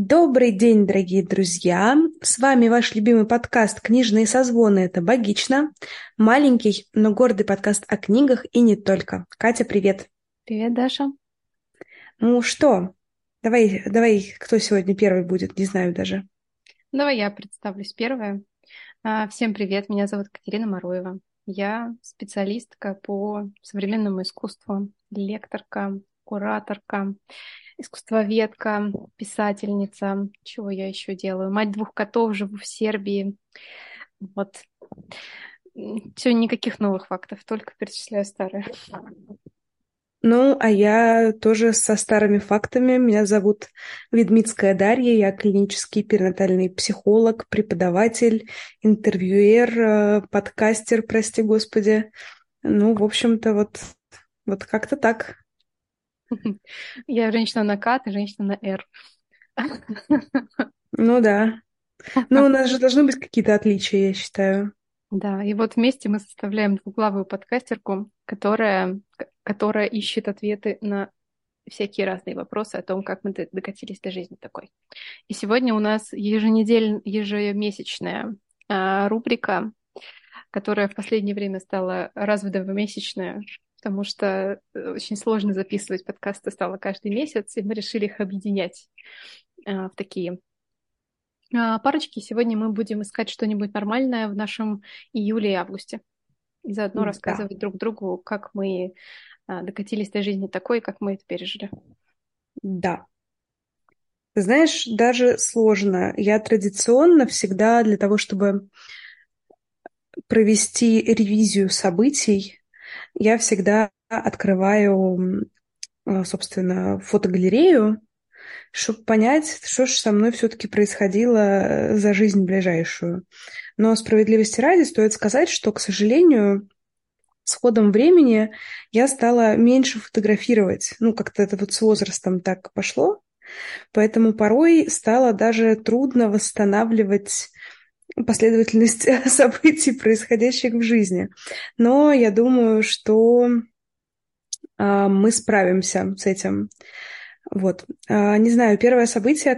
Добрый день, дорогие друзья! С вами ваш любимый подкаст «Книжные созвоны». Это «Богично». Маленький, но гордый подкаст о книгах и не только. Катя, привет! Привет, Даша. Ну что, давай, кто сегодня первый будет, не знаю даже. Давай я представлюсь первая. Всем привет, меня зовут Катерина Маруева. Я специалистка по современному искусству, лекторка, кураторка, искусствоведка, писательница. Чего я еще делаю? Мать двух котов, живу в Сербии. Вот. Все, никаких новых фактов, только перечисляю старые. Ну, а я тоже со старыми фактами. Меня зовут Ведмицкая Дарья, я клинический перинатальный психолог, преподаватель, интервьюер, подкастер, прости господи. Ну, в общем-то, вот как-то так. Я женщина на К, ты женщина на Р. Ну да. Ну, у нас же должны быть какие-то отличия, я считаю. Да, и вот вместе мы составляем двуглавую подкастерку, которая ищет ответы на всякие разные вопросы о том, как мы докатились до жизни такой. И сегодня у нас ежемесячная рубрика, которая в последнее время стала раз в 2 месячная, потому что очень сложно записывать подкасты стало каждый месяц, и мы решили их объединять в такие парочки. Сегодня мы будем искать что-нибудь нормальное в нашем июле и августе. И заодно Да, рассказывать друг другу, как мы докатились до жизни такой, как мы это пережили. да. Ты знаешь, даже сложно. Я традиционно всегда для того, чтобы провести ревизию событий, я всегда открываю, собственно, фотогалерею, чтобы понять, что же со мной все-таки происходило за жизнь ближайшую. Но справедливости ради стоит сказать, что, к сожалению, с ходом времени я стала меньше фотографировать. Ну, как-то это вот с возрастом так пошло. Поэтому порой стало даже трудно восстанавливать последовательность событий, происходящих в жизни. Но я думаю, что мы справимся с этим. Вот. Не знаю, первое событие,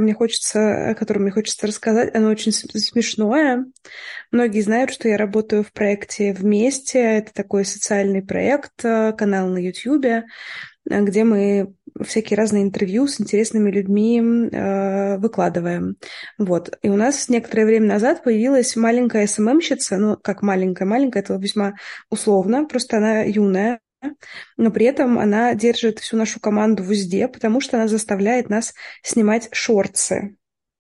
о котором мне хочется рассказать, оно очень смешное. Многие знают, что я работаю в проекте «Вместе». Это такой социальный проект, канал на YouTube, где мы всякие разные интервью с интересными людьми выкладываем. Вот. И у нас некоторое время назад появилась маленькая СММщица, ну, как маленькая, это весьма условно, просто она юная, но при этом она держит всю нашу команду в узде, потому что она заставляет нас снимать шортсы.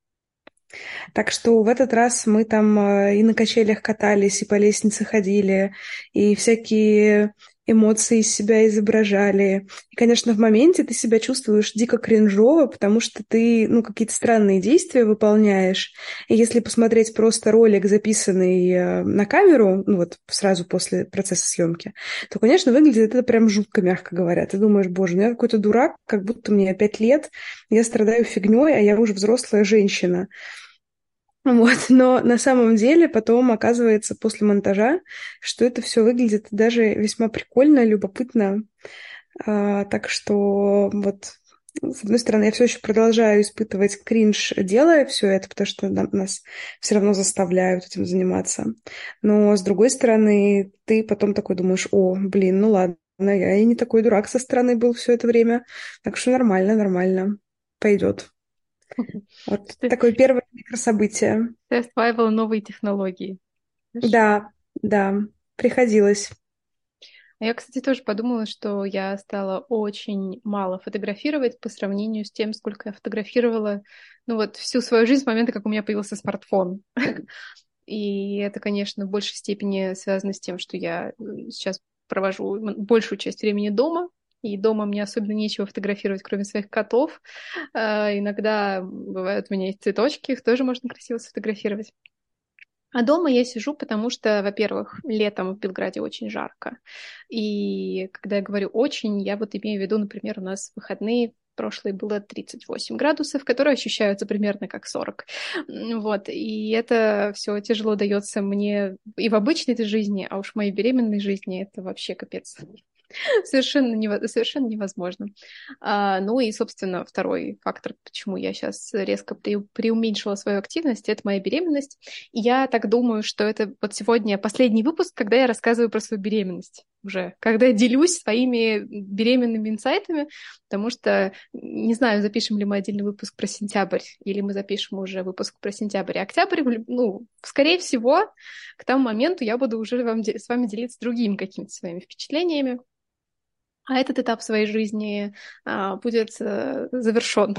Так что в этот раз мы там и на качелях катались, и по лестнице ходили, и всякие эмоции из себя изображали. И, конечно, в моменте ты себя чувствуешь дико кринжово, потому что ты, ну, какие-то странные действия выполняешь. И если посмотреть просто ролик, записанный на камеру, ну, вот сразу после процесса съемки, то, конечно, выглядит это прям жутко, мягко говоря. Ты думаешь, боже, ну я какой-то дурак, как будто мне 5 лет, я страдаю фигней, а я уже взрослая женщина. Вот, но на самом деле потом оказывается после монтажа, что это все выглядит даже весьма прикольно, любопытно. Так что вот, с одной стороны, я все еще продолжаю испытывать кринж, делая все это, потому что нас все равно заставляют этим заниматься. Но с другой стороны, ты потом такой думаешь, о, блин, ну ладно, я и не такой дурак со стороны был все это время, так что нормально, нормально, пойдет. Вот Ты, такое первое микрособытие. ты осваивала новые технологии. Знаешь? Да, да, приходилось. А я, кстати, тоже подумала, что я стала очень мало фотографировать по сравнению с тем, сколько я фотографировала, ну вот всю свою жизнь с момента, как у меня появился смартфон. И это, конечно, в большей степени связано с тем, что я сейчас провожу большую часть времени дома, и дома мне особенно нечего фотографировать, кроме своих котов. Иногда бывают у меня есть цветочки, их тоже можно красиво сфотографировать. А дома я сижу, потому что, во-первых, летом в Белграде очень жарко. И когда я говорю «очень», я вот имею в виду, например, у нас в выходные прошлые было 38 градусов, которые ощущаются примерно как 40. Вот. И это все тяжело дается мне и в обычной этой жизни, а уж в моей беременной жизни это вообще капец. Совершенно невозможно. Ну и, собственно, второй фактор, почему я сейчас резко преуменьшила свою активность, это моя беременность. И я так думаю, что это вот сегодня последний выпуск, когда я рассказываю про свою беременность уже, когда я делюсь своими беременными инсайтами, потому что, не знаю, запишем ли мы отдельный выпуск про сентябрь, или мы запишем уже выпуск про сентябрь и октябрь, ну, скорее всего, к тому моменту я буду уже с вами делиться другими какими-то своими впечатлениями, а этот этап своей жизни будет завершен.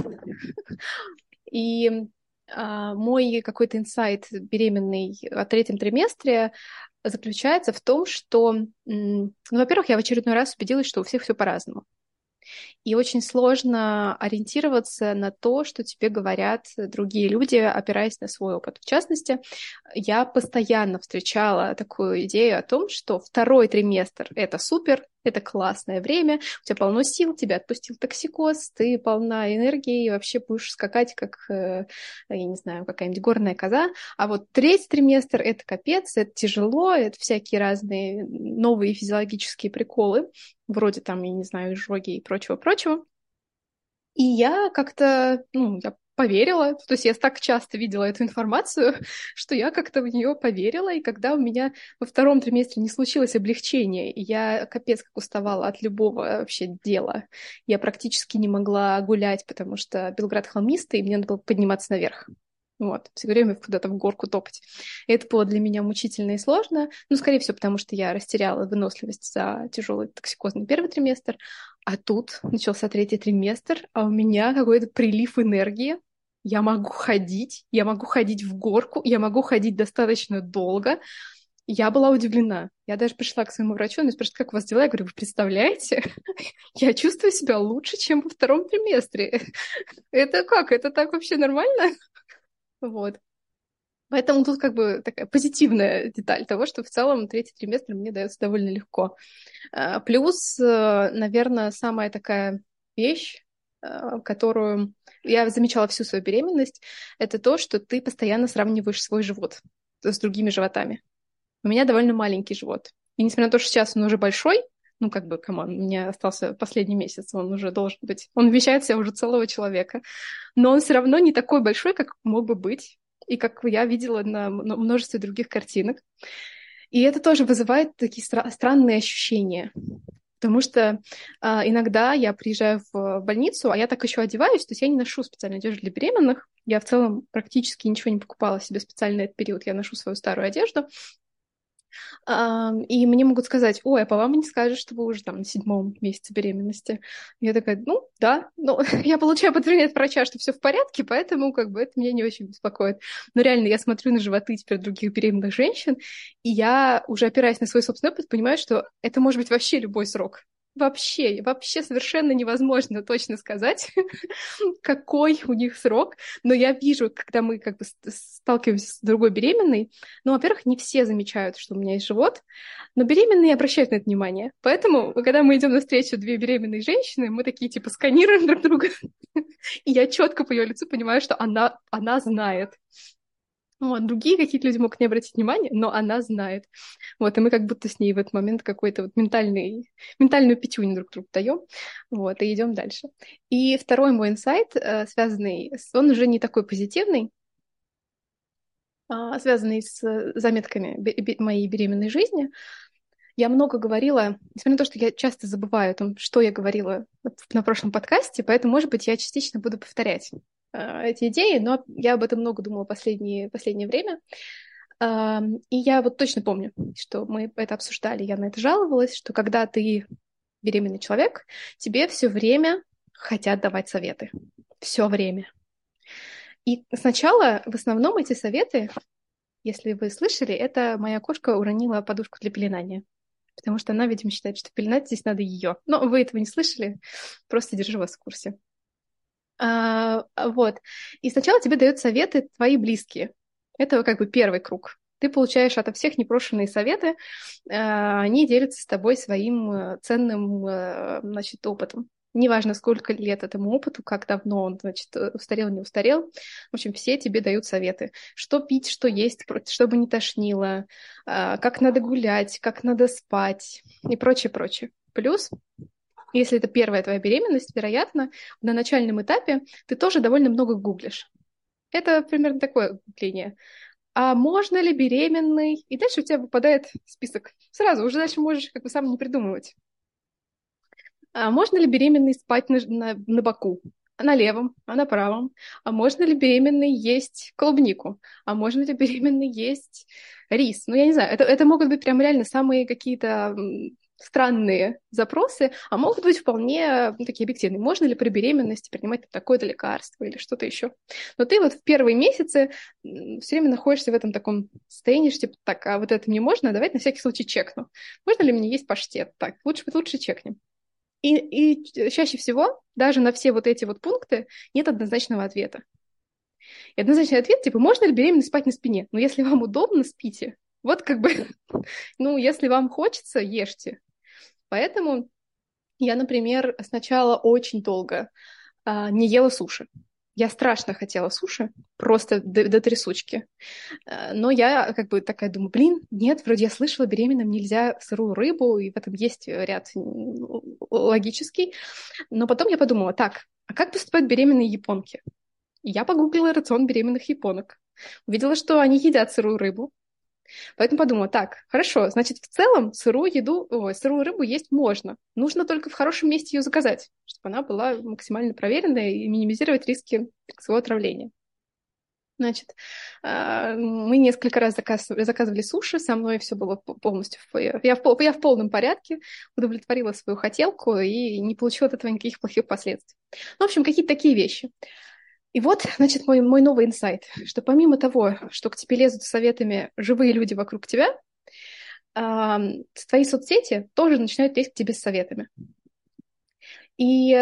И мой какой-то инсайт беременный о третьем триместре заключается в том, что, ну, во-первых, я в очередной раз убедилась, что у всех все по-разному. И очень сложно ориентироваться на то, что тебе говорят другие люди, опираясь на свой опыт. В частности, я постоянно встречала такую идею о том, что второй триместр — это супер, это классное время, у тебя полно сил, тебя отпустил токсикоз, ты полна энергии и вообще будешь скакать, как, я не знаю, какая-нибудь горная коза. А вот третий триместр — это капец, это тяжело, это всякие разные новые физиологические приколы, вроде там, я не знаю, изжоги и прочего-прочего. И я как-то, ну, я поверила, то есть я так часто видела эту информацию, что я как-то в нее поверила, и когда у меня во втором триместре не случилось облегчения, и я капец как уставала от любого вообще дела, я практически не могла гулять, потому что Белград холмистый, и мне надо было подниматься наверх. Вот, все время куда-то в горку топать. И это было для меня мучительно и сложно. Ну, скорее всего, потому что я растеряла выносливость за тяжелый токсикозный первый триместр. А тут начался третий триместр, а у меня какой-то прилив энергии. Я могу ходить в горку, я могу ходить достаточно долго. Я была удивлена. Я даже пришла к своему врачу, он меня спрашивает, как у вас дела? Я говорю, вы представляете? Я чувствую себя лучше, чем во втором триместре. Это как? Это так вообще нормально? Вот. Поэтому тут как бы такая позитивная деталь того, что в целом третий триместр мне дается довольно легко. Плюс, наверное, самая такая вещь, которую я замечала всю свою беременность, это то, что ты постоянно сравниваешь свой живот с другими животами. У меня довольно маленький живот. И несмотря на то, что сейчас он уже большой, ну, как бы, камон, у меня остался последний месяц, он уже должен быть, он вмещает в себя уже целого человека, но он все равно не такой большой, как мог бы быть, и как я видела на множестве других картинок. И это тоже вызывает такие странные ощущения. Потому что иногда я приезжаю в больницу, а я так еще одеваюсь, то есть я не ношу специальной одежды для беременных. Я в целом практически ничего не покупала себе специально на этот период. Я ношу свою старую одежду. И мне могут сказать, ой, а по вам не скажешь, что вы уже там на 7-м месяце беременности. Я такая, ну, да, но я получаю подтверждение от врача, что все в порядке, поэтому как бы это меня не очень беспокоит. Но реально я смотрю на животы теперь других беременных женщин, и я уже опираясь на свой собственный опыт, понимаю, что это может быть вообще любой срок. Вообще совершенно невозможно точно сказать, какой у них срок. Но я вижу, когда мы как бы сталкиваемся с другой беременной, ну, во-первых, не все замечают, что у меня есть живот, но беременные обращают на это внимание. Поэтому, когда мы идем навстречу две беременные женщины, мы такие типа сканируем друг друга, и я четко по ее лицу понимаю, что она знает. Вот, другие какие-то люди могут не обратить внимания, но она знает. Вот, и мы как будто с ней в этот момент какой-то вот ментальную пятюню друг другу даем, вот, и идем дальше. И второй мой инсайт, он уже не такой позитивный, связанный с заметками моей беременной жизни. Я много говорила, несмотря на то, что я часто забываю о том, что я говорила на прошлом подкасте, поэтому, может быть, я частично буду повторять эти идеи, но я об этом много думала последнее время. И я вот точно помню, что мы это обсуждали, я на это жаловалась, что когда ты беременный человек, тебе все время хотят давать советы. Все время. И сначала в основном эти советы, если вы слышали, это моя кошка уронила подушку для пеленания. Потому что она, видимо, считает, что пеленать здесь надо ее. Но вы этого не слышали, просто держу вас в курсе. Вот. И сначала тебе дают советы твои близкие. Это как бы первый круг. Ты получаешь ото всех непрошенные советы, они делятся с тобой своим ценным, значит, опытом. Неважно, сколько лет этому опыту, как давно он, значит, устарел, не устарел. В общем, все тебе дают советы. Что пить, что есть, чтобы не тошнило, как надо гулять, как надо спать и прочее. Плюс, если это первая твоя беременность, вероятно, на начальном этапе ты тоже довольно много гуглишь. Это примерно такое гугление. А можно ли беременный? И дальше у тебя выпадает список. Сразу, уже дальше можешь как бы сам не придумывать. А можно ли беременный спать на боку? А на левом, а на правом? А можно ли беременный есть клубнику? А можно ли беременный есть рис? Ну, я не знаю, это могут быть прям реально самые какие-то странные запросы, а могут быть вполне такие объективные. Можно ли при беременности принимать такое-то лекарство или что-то еще? Но ты вот в первые месяцы все время находишься в этом таком состоянии, что типа, так, а вот это мне можно? Давайте на всякий случай чекну. Можно ли мне есть паштет? Так, лучше чекнем. И чаще всего даже на все вот эти вот пункты нет однозначного ответа. И однозначный ответ, типа, можно ли беременный спать на спине? Ну, если вам удобно, спите. Вот как бы, ну, если вам хочется, ешьте. Поэтому я, например, сначала очень долго не ела суши. Я страшно хотела суши, просто до трясучки. Но я как бы такая думаю, блин, нет, вроде я слышала, беременным нельзя сырую рыбу, и в этом есть ряд логический. Но потом я подумала, так, а как поступают беременные японки? И я погуглила рацион беременных японок. Увидела, что они едят сырую рыбу. Поэтому подумала, так, хорошо, значит, в целом сырую рыбу есть можно. Нужно только в хорошем месте ее заказать, чтобы она была максимально проверенная и минимизировать риски своего отравления. Значит, мы несколько раз заказывали суши, со мной все было полностью... Я в полном порядке, удовлетворила свою хотелку и не получила от этого никаких плохих последствий. Ну, в общем, какие-то такие вещи. И вот, значит, мой новый инсайт, что помимо того, что к тебе лезут с советами живые люди вокруг тебя, твои соцсети тоже начинают лезть к тебе с советами. И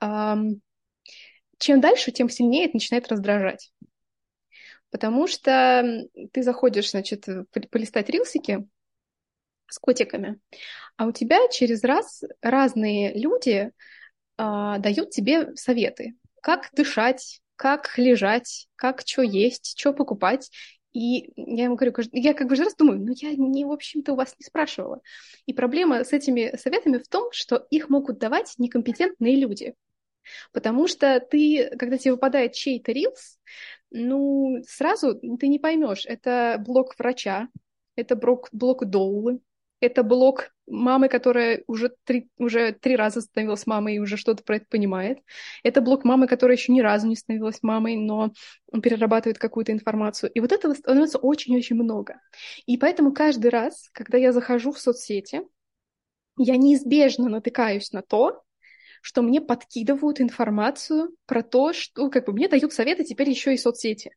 чем дальше, тем сильнее это начинает раздражать. Потому что ты заходишь, значит, полистать рилсики с котиками, а у тебя через раз разные люди дают тебе советы, как дышать, как лежать, как что есть, что покупать. И я ему говорю, я как бы раз думаю, ну я не, в общем-то, у вас не спрашивала. И проблема с этими советами в том, что их могут давать некомпетентные люди. Потому что ты, когда тебе выпадает чей-то рилс, ну, сразу ты не поймешь, это блог врача, это блог доулы, это блог мамы, которая уже три раза становилась мамой и уже что-то про это понимает. Это блог мамы, которая еще ни разу не становилась мамой, но перерабатывает какую-то информацию. И вот этого становится очень-очень много. И поэтому каждый раз, когда я захожу в соцсети, я неизбежно натыкаюсь на то, что мне подкидывают информацию про то, что как бы мне дают советы теперь еще и соцсети.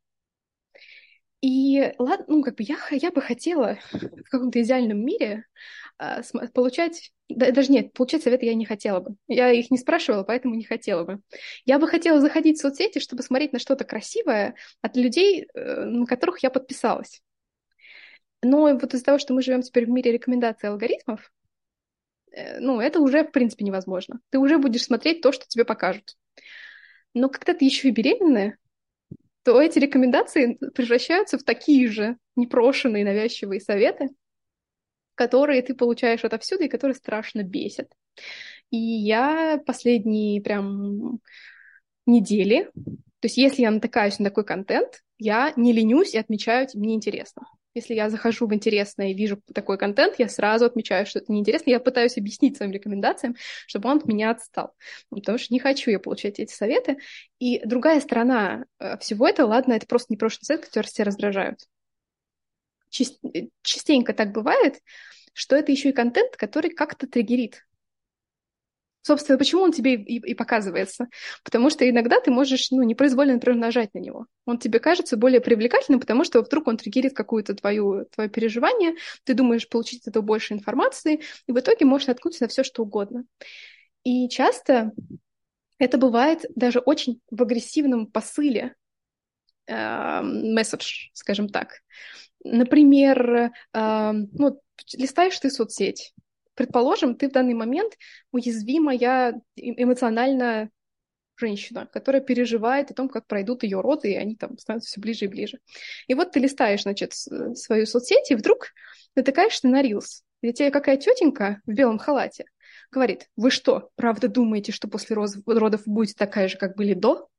И ладно, ну как бы я бы хотела в каком-то идеальном мире получать, даже нет, получать советы я не хотела бы. Я их не спрашивала, поэтому не хотела бы. Я бы хотела заходить в соцсети, чтобы смотреть на что-то красивое от людей, на которых я подписалась. Но вот из-за того, что мы живем теперь в мире рекомендаций и алгоритмов, ну, это уже, в принципе, невозможно. Ты уже будешь смотреть то, что тебе покажут. Но когда ты еще и беременная, то эти рекомендации превращаются в такие же непрошенные навязчивые советы, которые ты получаешь отовсюду и которые страшно бесят. И я последние прям недели, то есть если я натыкаюсь на такой контент, я не ленюсь и отмечаю, мне интересно. Если я захожу в интересное и вижу такой контент, я сразу отмечаю, что это неинтересно. Я пытаюсь объяснить своим рекомендациям, чтобы он от меня отстал. Потому что не хочу я получать эти советы. И другая сторона всего этого, ладно, это просто непрошенные советы, которые все раздражают. Частенько так бывает, что это еще и контент, который как-то триггерит. Собственно, почему он тебе и показывается? Потому что иногда ты можешь, ну, непроизвольно, например, нажать на него. Он тебе кажется более привлекательным, потому что вдруг он триггерит какое-то твое переживание, ты думаешь получить от этого больше информации, и в итоге можешь наткнуться на все, что угодно. И часто это бывает даже очень в агрессивном посыле, месседж, скажем так. Например, ну, листаешь ты соцсеть, предположим, ты в данный момент уязвимая эмоционально женщина, которая переживает о том, как пройдут ее роды, и они там становятся все ближе и ближе. И вот ты листаешь, значит, свою соцсеть, и вдруг натыкаешься на рилс, где тебе какая тетенька в белом халате говорит: вы что, правда думаете, что после родов будете такая же, как были до?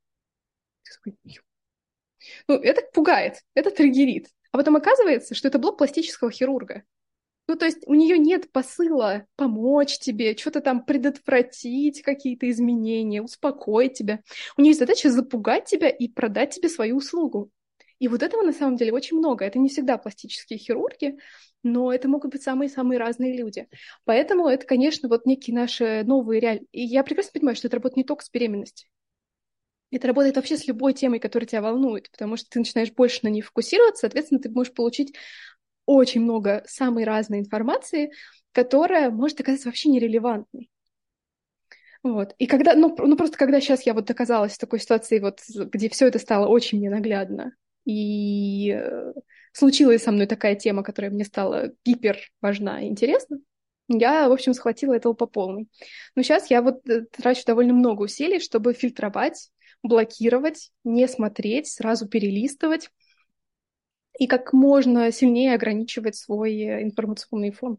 Ну, это пугает, это триггерит. А потом оказывается, что это блок пластического хирурга. Ну, то есть у нее нет посыла помочь тебе, что-то там предотвратить, какие-то изменения, успокоить тебя. У нее есть задача запугать тебя и продать тебе свою услугу. И вот этого на самом деле очень много. Это не всегда пластические хирурги, но это могут быть самые-самые разные люди. Поэтому это, конечно, вот некие наши новые реалии. И я прекрасно понимаю, что это работает не только с беременностью. Это работает вообще с любой темой, которая тебя волнует, потому что ты начинаешь больше на ней фокусироваться, соответственно, ты можешь получить очень много самой разной информации, которая может оказаться вообще нерелевантной. Вот. И когда, ну просто когда сейчас я вот оказалась в такой ситуации, вот, где все это стало очень мне наглядно, и случилась со мной такая тема, которая мне стала гипер важна и интересна, я, в общем, схватила этого по полной. Но сейчас я вот трачу довольно много усилий, чтобы фильтровать, блокировать, не смотреть, сразу перелистывать и как можно сильнее ограничивать свой информационный фон.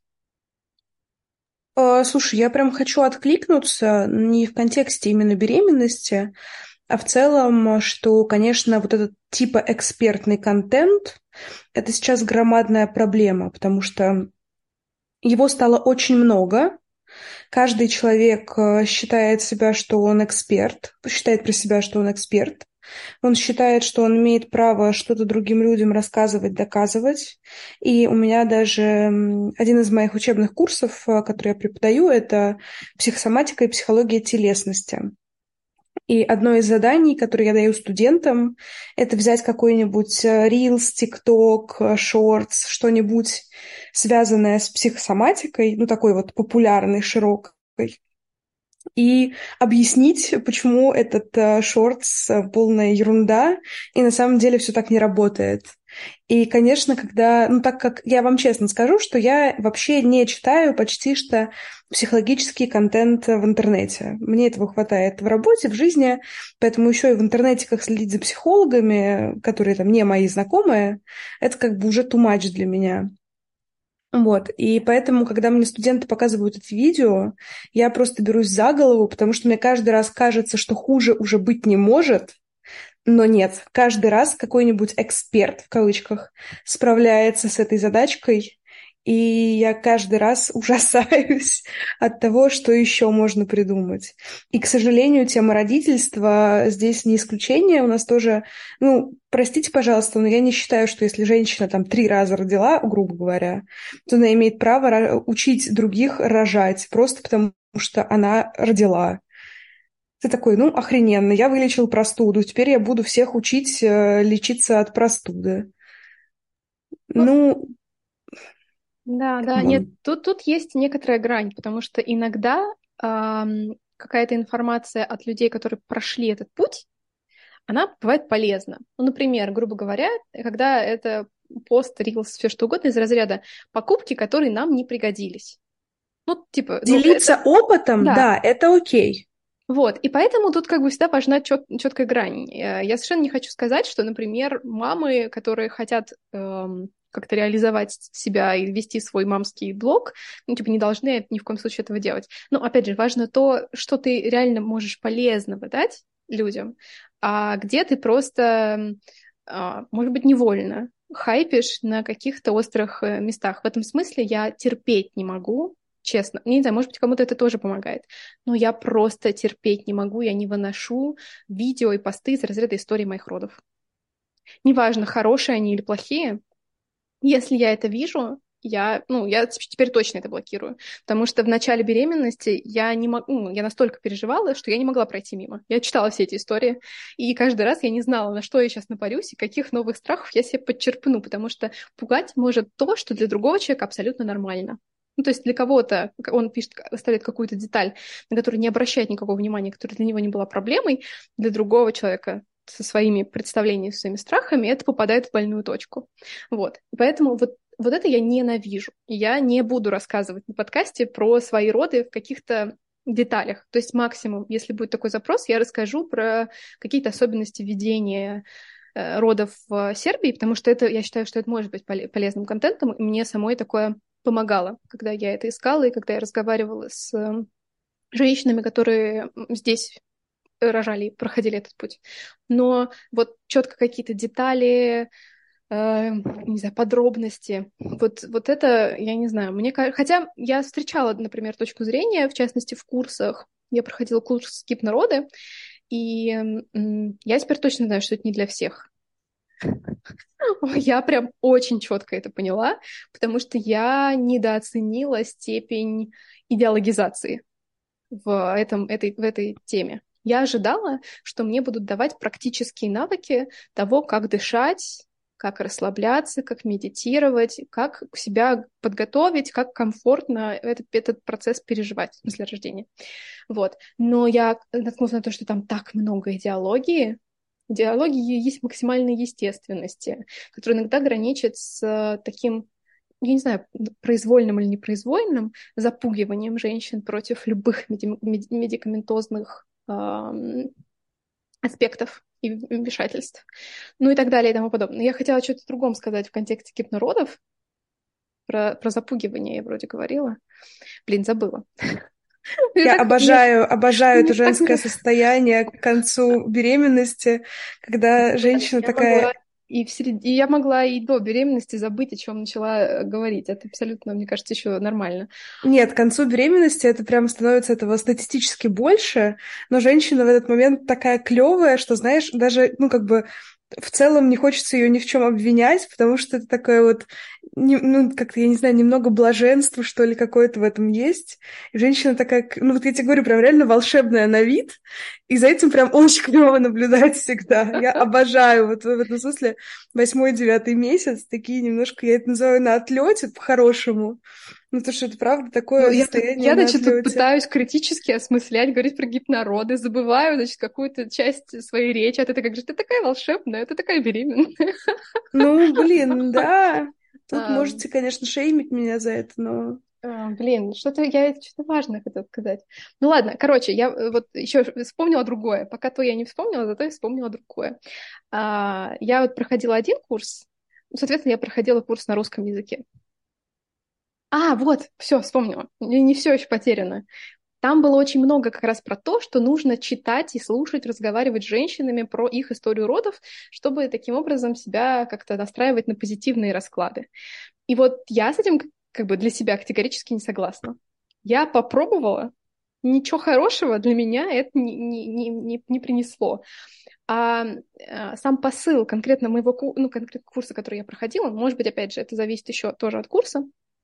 Слушай, я прям хочу откликнуться не в контексте именно беременности, а в целом, что, конечно, вот этот типа экспертный контент — это сейчас громадная проблема, потому что его стало очень много. Каждый человек считает себя, что он эксперт, считает про себя, что он эксперт. Он считает, что он имеет право что-то другим людям рассказывать, доказывать. И у меня даже один из моих учебных курсов, который я преподаю, это психосоматика и психология телесности. И одно из заданий, которое я даю студентам, это взять какой-нибудь Reels, TikTok, Shorts, что-нибудь связанное с психосоматикой, ну такой вот популярный, широкой, и объяснить, почему этот шортс полная ерунда, и на самом деле все так не работает. И, конечно, когда, ну так как я вам честно скажу, что я вообще не читаю почти что психологический контент в интернете. Мне этого хватает в работе, в жизни, поэтому еще и в интернете как следить за психологами, которые там не мои знакомые, это как бы уже too much для меня. Вот, и поэтому, когда мне студенты показывают эти видео, я просто берусь за голову, потому что мне каждый раз кажется, что хуже уже быть не может, но нет, каждый раз какой-нибудь эксперт, в кавычках, справляется с этой задачкой, и я каждый раз ужасаюсь от того, что еще можно придумать. И, к сожалению, тема родительства здесь не исключение. У нас тоже, ну, простите, пожалуйста, но я не считаю, что если женщина там 3 раза родила, грубо говоря, то она имеет право учить других рожать, просто потому что она родила. Ты такой, ну, охрененно, я вылечил простуду, теперь я буду всех учить лечиться от простуды. Ну, Ну, да, да, камон. нет, тут есть некоторая грань, потому что иногда какая-то информация от людей, которые прошли этот путь, она бывает полезна. Ну, например, грубо говоря, когда это пост, рилс, все что угодно из разряда покупки, которые нам не пригодились. Ну, типа, ну, это, Делиться опытом, да, да, это окей. вот. И поэтому тут как бы всегда важна четкая грань. Я совершенно не хочу сказать, что, например, мамы, которые хотят как-то реализовать себя и вести свой мамский блог, ну, типа, не должны ни в коем случае этого делать. Но, опять же, важно то, что ты реально можешь полезного дать людям, а где ты просто, может быть, невольно хайпишь на каких-то острых местах. В этом смысле я терпеть не могу, честно. Не знаю, может быть, кому-то это тоже помогает. Но я просто терпеть не могу, я не выношу видео и посты из разряда истории моих родов. Неважно, хорошие они или плохие, если я это вижу, я теперь точно это блокирую. Потому что в начале беременности я не могу, я настолько переживала, что я не могла пройти мимо. Я читала все эти истории, и каждый раз я не знала, на что я сейчас напарюсь и каких новых страхов я себе подчерпну, потому что пугать может то, что для другого человека абсолютно нормально. Ну, то есть для кого-то он пишет, оставляет какую-то деталь, на которую не обращает никакого внимания, которая для него не была проблемой, для другого человека со своими представлениями, со своими страхами, это попадает в больную точку. Вот. И поэтому вот это я ненавижу. Я не буду рассказывать на подкасте про свои роды в каких-то деталях. То есть максимум, если будет такой запрос, я расскажу про какие-то особенности ведения родов в Сербии, потому что это, я считаю, что это может быть полезным контентом, и мне самой такое помогало, когда я это искала и когда я разговаривала с женщинами, которые здесь рожали, проходили этот путь. Но вот четко какие-то детали, не знаю, подробности. Вот это, я не знаю, мне кажется... Хотя я встречала, например, точку зрения, в частности, в курсах. Я проходила курс гипнороды, и я теперь точно знаю, что это не для всех. Я прям очень четко это поняла, потому что я недооценила степень идеологизации в этой теме. Я ожидала, что мне будут давать практические навыки того, как дышать, как расслабляться, как медитировать, как себя подготовить, как комфортно этот процесс переживать, в смысле рождения. Вот. Но я наткнулась на то, что там так много идеологии. Идеологии есть максимальной естественности, которая иногда граничит с таким, я не знаю, произвольным или непроизвольным запугиванием женщин против любых медикаментозных аспектов и вмешательств, ну и так далее и тому подобное. Я хотела что-то в другом сказать в контексте гипнородов, про запугивание я вроде говорила. Блин, забыла. Я обожаю это Мне так женское состояние к концу беременности, когда женщина Я могла такая... и я могла и до беременности забыть, о чем начала говорить. Это абсолютно, мне кажется, еще нормально. Нет, к концу беременности это прям становится этого статистически больше, но женщина в этот момент такая клевая, что, знаешь, даже, ну, как бы в целом не хочется ее ни в чем обвинять, потому что это такое вот, ну, как-то, я не знаю, немного блаженства, что ли, какое-то в этом есть. И женщина такая, ну, вот я тебе говорю, прям реально волшебная на вид, и за этим прям очень клево наблюдать всегда. Я обожаю вот в этом смысле 8-9 месяц, такие немножко, я это называю на отлете по-хорошему. Ну, то, что это правда Ну, такое состояние на значит, тут отлете. пытаюсь критически осмыслять, говорить про гипнороды, забываю, значит, какую-то часть своей речи, а ты как же, ты такая волшебная, ты такая беременная. Ну, блин, да. Тут Ам, можете, конечно, шеймить меня за это, но... Блин, что-то важное хотела сказать. Ну ладно, короче, я вот еще вспомнила другое. Пока то я не вспомнила, зато я вспомнила другое. Я вот проходила один курс, ну, соответственно, я проходила курс на русском языке. Вот, все, вспомнила. Не все еще потеряно. Там было очень много как раз про то, что нужно читать и слушать, разговаривать с женщинами про их историю родов, чтобы таким образом себя как-то настраивать на позитивные расклады. И вот я с этим как бы для себя категорически не согласна. Я попробовала, ничего хорошего для меня это не принесло. Сам посыл конкретно конкретно курса, который я проходила, может быть, опять же, это зависит еще тоже от курса,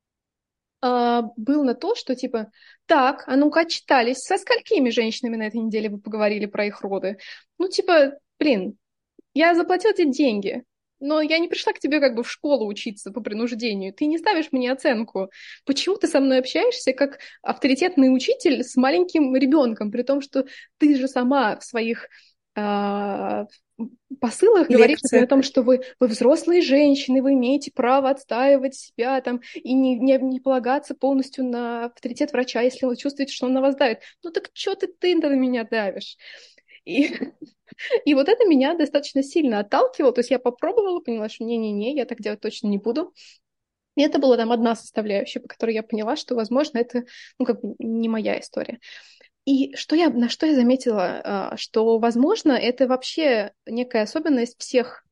был на то, что типа, так, а ну-ка отчитались, со сколькими женщинами на этой неделе вы поговорили про их роды? Ну, типа, блин, я заплатила тебе деньги, но я не пришла к тебе как бы в школу учиться по принуждению. Ты не ставишь мне оценку. Почему ты со мной общаешься как авторитетный учитель с маленьким ребенком, при том, что ты же сама в своих а, посылах говоришь, например, о Лекция. том, что вы взрослые женщины, вы имеете право отстаивать себя там, и не полагаться полностью на авторитет врача, если вы чувствуете, что он на вас давит. Ну так что ты на меня давишь? И, и вот это меня достаточно сильно отталкивало. То есть я попробовала, поняла, что не-не-не, я так делать точно не буду. И это была там одна составляющая, по которой я поняла, что, возможно, это, ну, как бы не моя история. И на что я заметила, что, возможно, это вообще некая особенность всех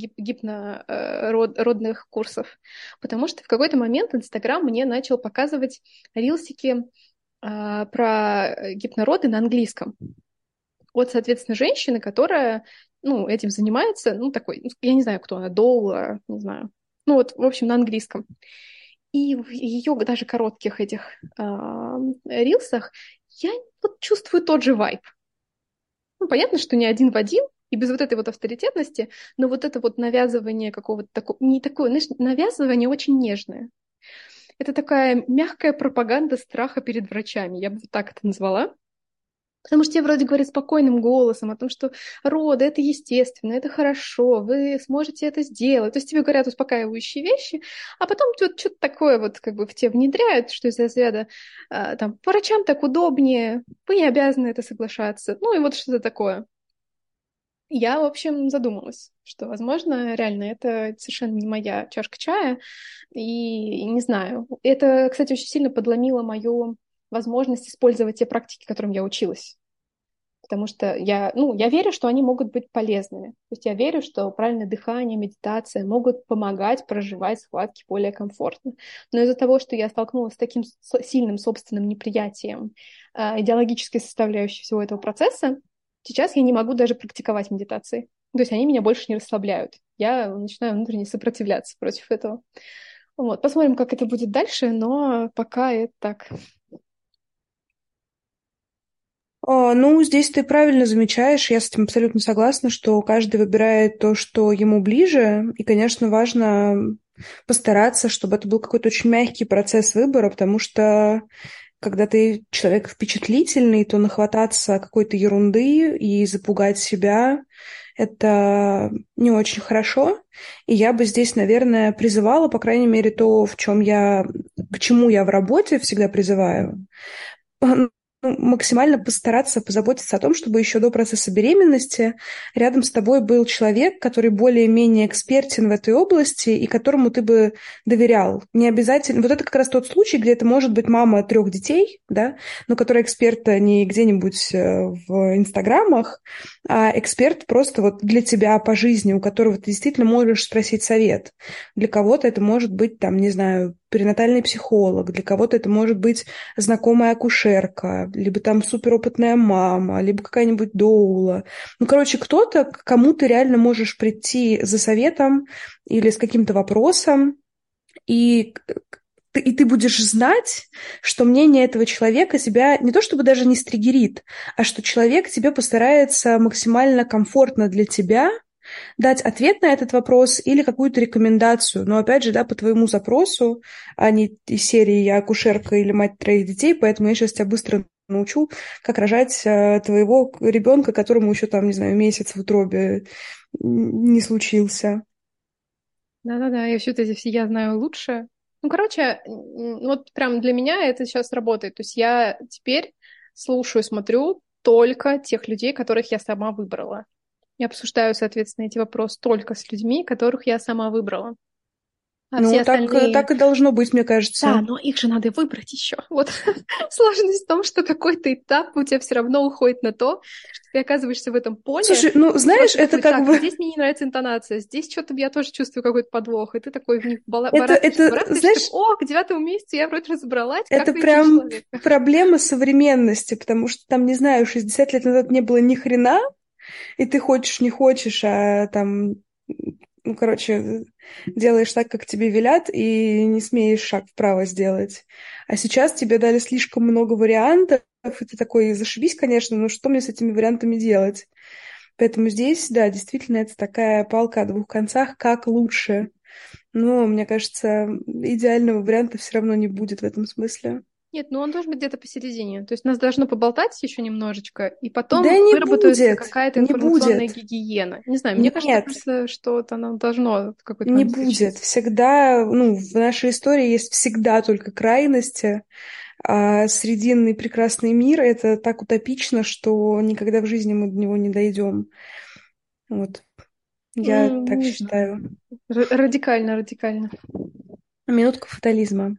гипнородных курсов. Потому что в какой-то момент Инстаграм мне начал показывать рилсики про гипнороды на английском. Вот, соответственно, женщины, которая, ну, этим занимается, ну, такой, я не знаю, кто она, Доула, не знаю. Ну, вот, в общем, на английском. И в ее даже коротких этих рилсах я вот чувствую тот же вайб. Ну, понятно, что не один в один, и без вот этой вот авторитетности, но вот это вот навязывание какого-то такого, не такое, знаешь, навязывание очень нежное. Это такая мягкая пропаганда страха перед врачами, я бы вот так это назвала. Потому что тебе вроде говорят спокойным голосом о том, что роды — это естественно, это хорошо, вы сможете это сделать. То есть тебе говорят успокаивающие вещи, а потом что-то такое вот как бы в тебе внедряют, что из разряда там, врачам так удобнее, вы не обязаны это соглашаться. Ну и вот что-то такое. Я, в общем, задумалась, что, возможно, реально это совершенно не моя чашка чая, и не знаю. Это, кстати, очень сильно подломило мою возможность использовать те практики, которым я училась. Потому что я верю, что они могут быть полезными. То есть я верю, что правильное дыхание, медитация могут помогать проживать схватки более комфортно. Но из-за того, что я столкнулась с таким сильным собственным неприятием идеологической составляющей всего этого процесса, сейчас я не могу даже практиковать медитации. То есть они меня больше не расслабляют. Я начинаю внутренне сопротивляться против этого. Вот. Посмотрим, как это будет дальше, но пока это так. Ну, здесь ты правильно замечаешь, я с этим абсолютно согласна, что каждый выбирает то, что ему ближе, и, конечно, важно постараться, чтобы это был какой-то очень мягкий процесс выбора, потому что когда ты человек впечатлительный, то нахвататься какой-то ерунды и запугать себя — это не очень хорошо. И я бы здесь, наверное, призывала, по крайней мере, то, к чему я в работе всегда призываю, максимально постараться позаботиться о том, чтобы еще до процесса беременности рядом с тобой был человек, который более-менее экспертен в этой области и которому ты бы доверял. Не обязательно. Вот это как раз тот случай, где это может быть мама 3 детей, да, но которая эксперт не где-нибудь в инстаграмах, а эксперт просто вот для тебя по жизни, у которого ты действительно можешь спросить совет. Для кого-то это может быть, там, не знаю, перинатальный психолог, для кого-то это может быть знакомая акушерка, либо там суперопытная мама, либо какая-нибудь доула. Ну, короче, кто-то, к кому ты реально можешь прийти за советом или с каким-то вопросом, и и ты будешь знать, что мнение этого человека тебя не то чтобы даже не стригерит, а что человек тебе постарается максимально комфортно для тебя дать ответ на этот вопрос или какую-то рекомендацию. Но опять же, да, по твоему запросу, а не из серии «Я акушерка» или «Мать 3 детей», поэтому я сейчас тебя быстро научу, как рожать твоего ребенка, которому еще там, не знаю, месяц в утробе не случился. Да-да-да, и все это все я знаю лучше. Ну, короче, вот прям для меня это сейчас работает. То есть я теперь слушаю, смотрю только тех людей, которых я сама выбрала. Я обсуждаю, соответственно, эти вопросы только с людьми, которых я сама выбрала. А все Ну, остальные... так и должно быть, мне Да, кажется. но их же надо выбрать еще. Вот сложность в том, что какой-то этап у тебя все равно уходит на то, что ты оказываешься в этом поле, Слушай, ну, и ты знаешь, просто это такой, как так, бы... здесь мне не нравится интонация, здесь что-то я тоже чувствую какой-то подвох, и ты такой в них барахтаешься, Знаешь, такой, о, к 9-му месяцу я вроде разобралась, как это найти прям человека. проблема современности, потому что там, не знаю, 60 лет назад не было ни хрена, и ты хочешь, не хочешь, а там, ну, короче, делаешь так, как тебе велят, и не смеешь шаг вправо сделать. А сейчас тебе дали слишком много вариантов, и ты такой, зашибись, конечно, но что мне с этими вариантами делать? Поэтому здесь, да, действительно, это такая палка о 2 концах, как лучше. Но, мне кажется, идеального варианта все равно не будет в этом смысле. Нет, ну он должен быть где-то посередине. То есть нас должно поболтать еще немножечко, и Да потом не выработается будет, какая-то не информационная будет. гигиена. Не знаю, мне кажется Нет, просто, что это нам должно в какой-то не момент будет. случиться. Всегда, ну, в нашей истории есть всегда только крайности, а срединный прекрасный мир — это так утопично, что никогда в жизни мы до него не дойдем. Вот, я Ну, так не знаю. считаю. Радикально, радикально. Минутка фатализма.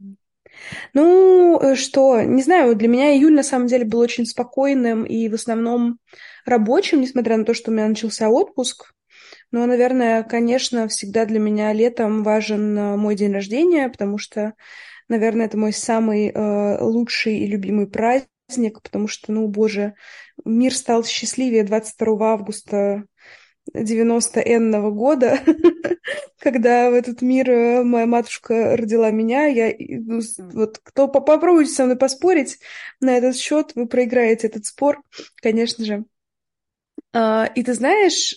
Ну, что, не знаю, для меня июль на самом деле был очень спокойным и в основном рабочим, несмотря на то, что у меня начался отпуск. Но, наверное, конечно, всегда для меня летом важен мой день рождения, потому что, наверное, это мой самый лучший и любимый праздник, потому что, ну, боже, мир стал счастливее 22 августа 90-энного года, когда в этот мир моя матушка родила меня. Вот кто попробуйте со мной поспорить на этот счет, вы проиграете этот спор, конечно же. И ты знаешь,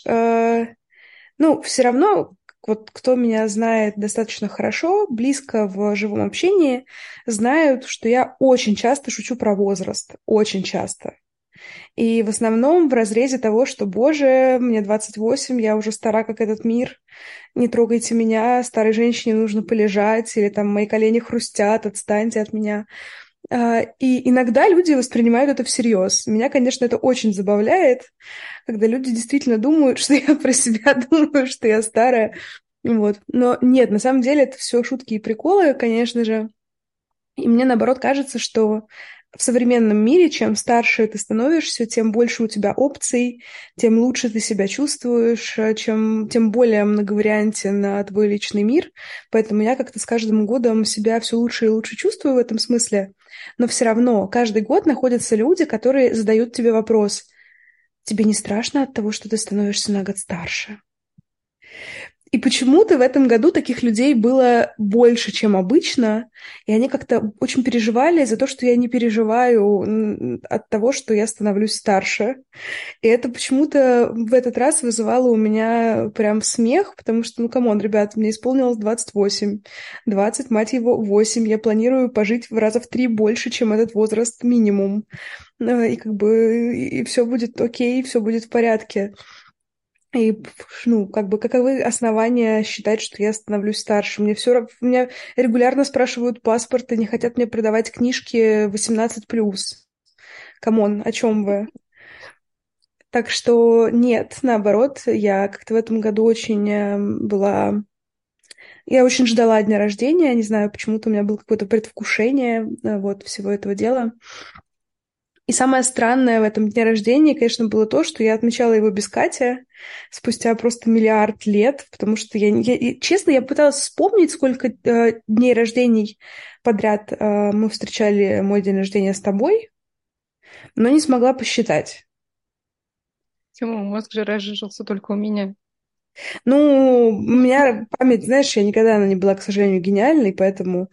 ну, все равно, вот кто меня знает достаточно хорошо, близко в живом общении, знают, что я очень часто шучу про возраст. Очень часто. И в основном в разрезе того, что, боже, мне 28, я уже стара, как этот мир, не трогайте меня, старой женщине нужно полежать, или там мои колени хрустят, отстаньте от меня. И иногда люди воспринимают это всерьез. Меня, конечно, это очень забавляет, когда люди действительно думают, что я про себя думаю, что я старая. Вот. Но нет, на самом деле это все шутки и приколы, конечно же. И мне, наоборот, кажется, что в современном мире, чем старше ты становишься, тем больше у тебя опций, тем лучше ты себя чувствуешь, тем более многовариантен твой личный мир. Поэтому я как-то с каждым годом себя все лучше и лучше чувствую в этом смысле. Но все равно каждый год находятся люди, которые задают тебе вопрос: тебе не страшно от того, что ты становишься на год старше? И почему-то в этом году таких людей было больше, чем обычно, и они как-то очень переживали за то, что я не переживаю от того, что я становлюсь старше. И это почему-то в этот раз вызывало у меня прям смех, потому что, ну, камон, ребят, мне исполнилось 28, 20, мать его, 8. Я планирую пожить в раза в 3 больше, чем этот возраст минимум. И как бы и все будет окей, все будет в порядке. И, ну, как бы, каковы основания считать, что я становлюсь старше? Меня регулярно спрашивают паспорт и не хотят мне продавать книжки 18+. Камон, о чем вы? Так что нет, наоборот, я как-то в этом году очень была... Я очень ждала дня рождения, не знаю, почему-то у меня было какое-то предвкушение вот всего этого дела. И самое странное в этом дне рождения, конечно, было то, что я отмечала его без Кати спустя просто миллиард лет, потому что честно, я пыталась вспомнить, сколько дней рождений подряд мы встречали мой день рождения с тобой, но не смогла посчитать. Тема, мозг же разжижился только у меня. Ну, у меня память, знаешь, я никогда она не была, к сожалению, гениальной, поэтому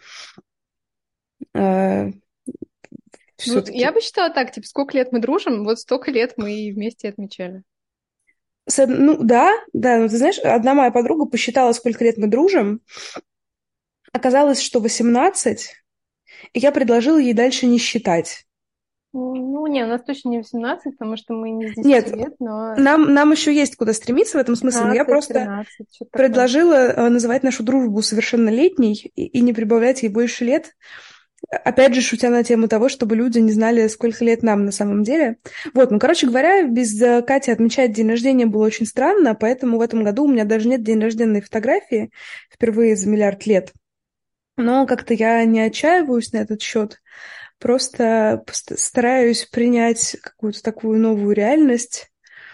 э, Ну, я все-таки... бы считала так, типа, сколько лет мы дружим, вот столько лет мы и вместе отмечали. Ну, да, да, но ты знаешь, одна моя подруга посчитала, сколько лет мы дружим. Оказалось, что 18, и я предложила ей дальше не считать. Ну, не, у нас точно не 18, потому что мы не с 10 Нет, лет, но нам еще есть куда стремиться в этом смысле, но я 15, просто 13, что-то такое. предложила называть нашу дружбу совершеннолетней и не прибавлять ей больше лет. Опять же, шутя на тему того, чтобы люди не знали, сколько лет нам на самом деле. Вот, ну, короче говоря, без Кати отмечать день рождения было очень странно, поэтому в этом году у меня даже нет день рожденной фотографии впервые за миллиард лет. Но как-то я не отчаиваюсь на этот счет. Просто стараюсь принять какую-то такую новую реальность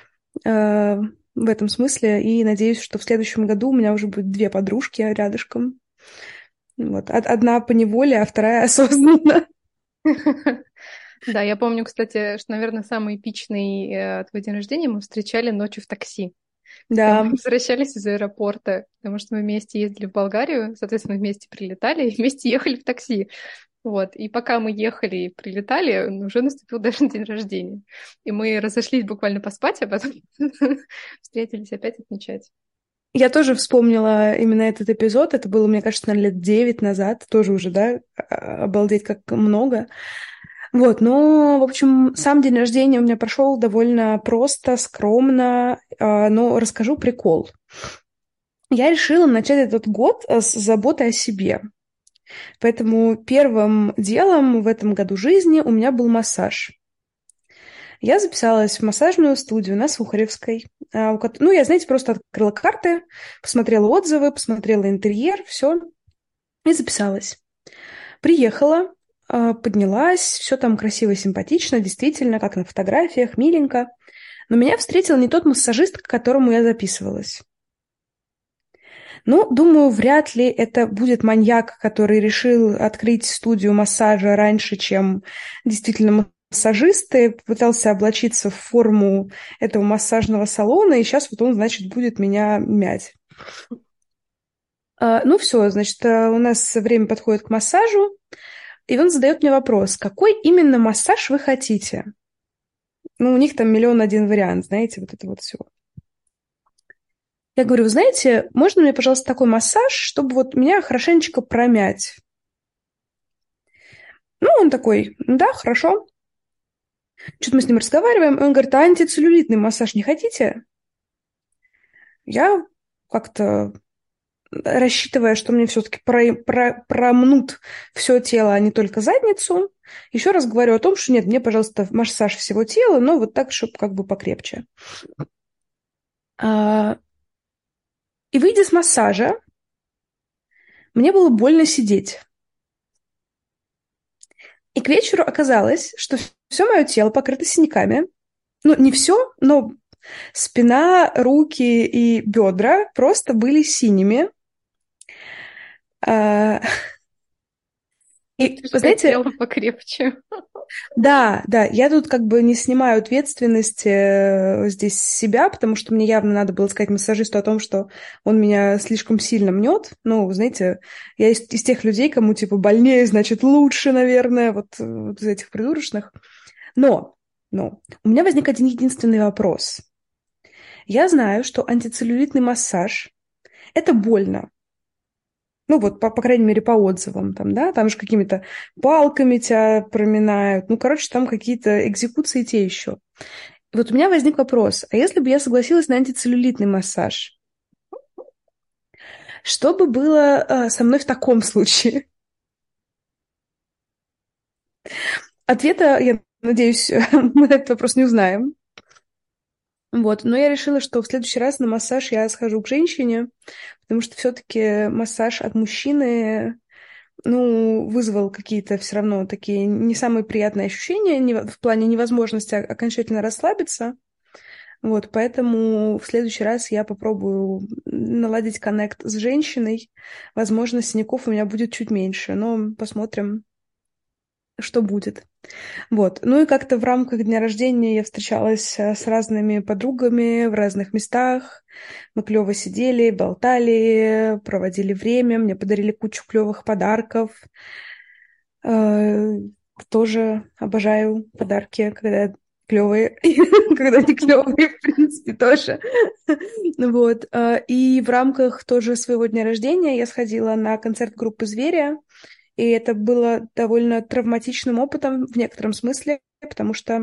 в этом смысле и надеюсь, что в следующем году у меня уже будет две подружки рядышком. Вот. Одна по неволе, а вторая осознанно. Да, я помню, кстати, что, наверное, самый эпичный твой день рождения мы встречали ночью в такси. Когда мы Да. возвращались из аэропорта, потому что мы вместе ездили в Болгарию, соответственно, вместе прилетали и вместе ехали в такси. Вот. И пока мы ехали и прилетали, уже наступил даже день рождения. И мы разошлись буквально поспать, а потом встретились опять отмечать. Я тоже вспомнила именно этот эпизод. Это было, мне кажется, наверное, лет 9 назад. Тоже уже, да? Обалдеть, как много. Вот, но, в общем, сам день рождения у меня прошел довольно просто, скромно, но расскажу прикол. Я решила начать этот год с заботы о себе. Поэтому первым делом в этом году жизни у меня был массаж. Я записалась в массажную студию на Сухаревской. Ну, я, знаете, просто открыла карты, посмотрела отзывы, посмотрела интерьер, все, и записалась. Приехала, поднялась, все там красиво, симпатично, действительно, как на фотографиях, миленько. Но меня встретил не тот массажист, к которому я записывалась. Ну, думаю, вряд ли это будет маньяк, который решил открыть студию массажа раньше, чем действительно массажисты, пытался облачиться в форму этого массажного салона, и сейчас вот он, значит, будет меня мять. Ну, все, значит, у нас время подходит к массажу, и он задает мне вопрос: какой именно массаж вы хотите? Ну, у них там миллион один вариант, знаете, вот это вот все. Я говорю: вы знаете, можно мне, пожалуйста, такой массаж, чтобы вот меня хорошенечко промять? Ну, он такой: да, хорошо. Что-то мы с ним разговариваем, и он говорит: а антицеллюлитный массаж не хотите? Я как-то рассчитывая, что мне все-таки промнут все тело, а не только задницу, еще раз говорю о том, что нет, мне, пожалуйста, массаж всего тела, но вот так, чтобы как бы покрепче. А, И выйдя с массажа, мне было больно сидеть. И к вечеру оказалось, что все мое тело покрыто синяками. Ну, не все, но спина, руки и бедра просто были синими. А, И, Ты же вы знаете, хотела покрепче. да, да, я тут как бы не снимаю ответственности здесь с себя, потому что мне явно надо было сказать массажисту о том, что он меня слишком сильно мнет. Ну, вы знаете, я из тех людей, кому типа больнее, значит лучше, наверное, вот из этих придурочных. Но, но, у меня возник один единственный вопрос. Я знаю, что антицеллюлитный массаж– это больно. Ну вот, по крайней мере, по отзывам там, да, там же какими-то палками тебя проминают. Ну, короче, там какие-то экзекуции те еще. И вот у меня возник вопрос, а если бы я согласилась на антицеллюлитный массаж, что бы было со мной в таком случае? Ответа, я надеюсь, мы на этот вопрос не узнаем. Вот, но я решила, что в следующий раз на массаж я схожу к женщине, потому что все-таки массаж от мужчины ну, вызвал какие-то все равно такие не самые приятные ощущения в плане невозможности окончательно расслабиться. Вот, поэтому в следующий раз я попробую наладить коннект с женщиной. Возможно, синяков у меня будет чуть меньше, но посмотрим, что будет. Вот. Ну и как-то в рамках дня рождения я встречалась с разными подругами в разных местах. Мы клево сидели, болтали, проводили время. Мне подарили кучу клевых подарков. Э, Тоже обожаю подарки, когда клевые, когда не клевые, в принципе, тоже. Ну вот. И в рамках тоже своего дня рождения я сходила на концерт группы «Звери», и это было довольно травматичным опытом в некотором смысле, потому что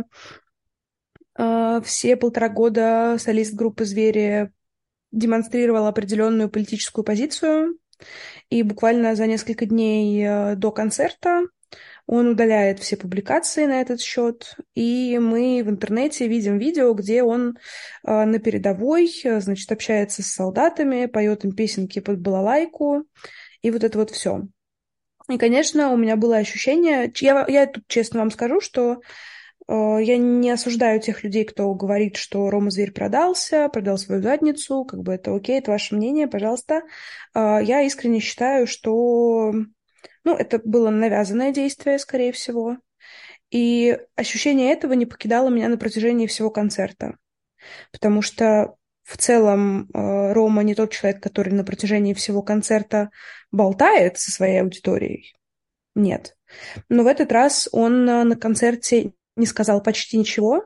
все 1,5 года солист группы «Звери» демонстрировал определенную политическую позицию, и буквально за несколько дней до концерта он удаляет все публикации на этот счет, и мы в интернете видим видео, где он на передовой, значит, общается с солдатами, поет им песенки под балалайку, и вот это вот все. И, конечно, у меня было ощущение, я тут честно вам скажу, что я не осуждаю тех людей, кто говорит, что Рома Зверь продался, продал свою задницу, как бы это окей, это ваше мнение, пожалуйста. Я искренне считаю, что ну, это было навязанное действие, скорее всего. И ощущение этого не покидало меня на протяжении всего концерта. Потому что в целом Рома не тот человек, который на протяжении всего концерта болтает со своей аудиторией. Нет. Но в этот раз он на концерте не сказал почти ничего,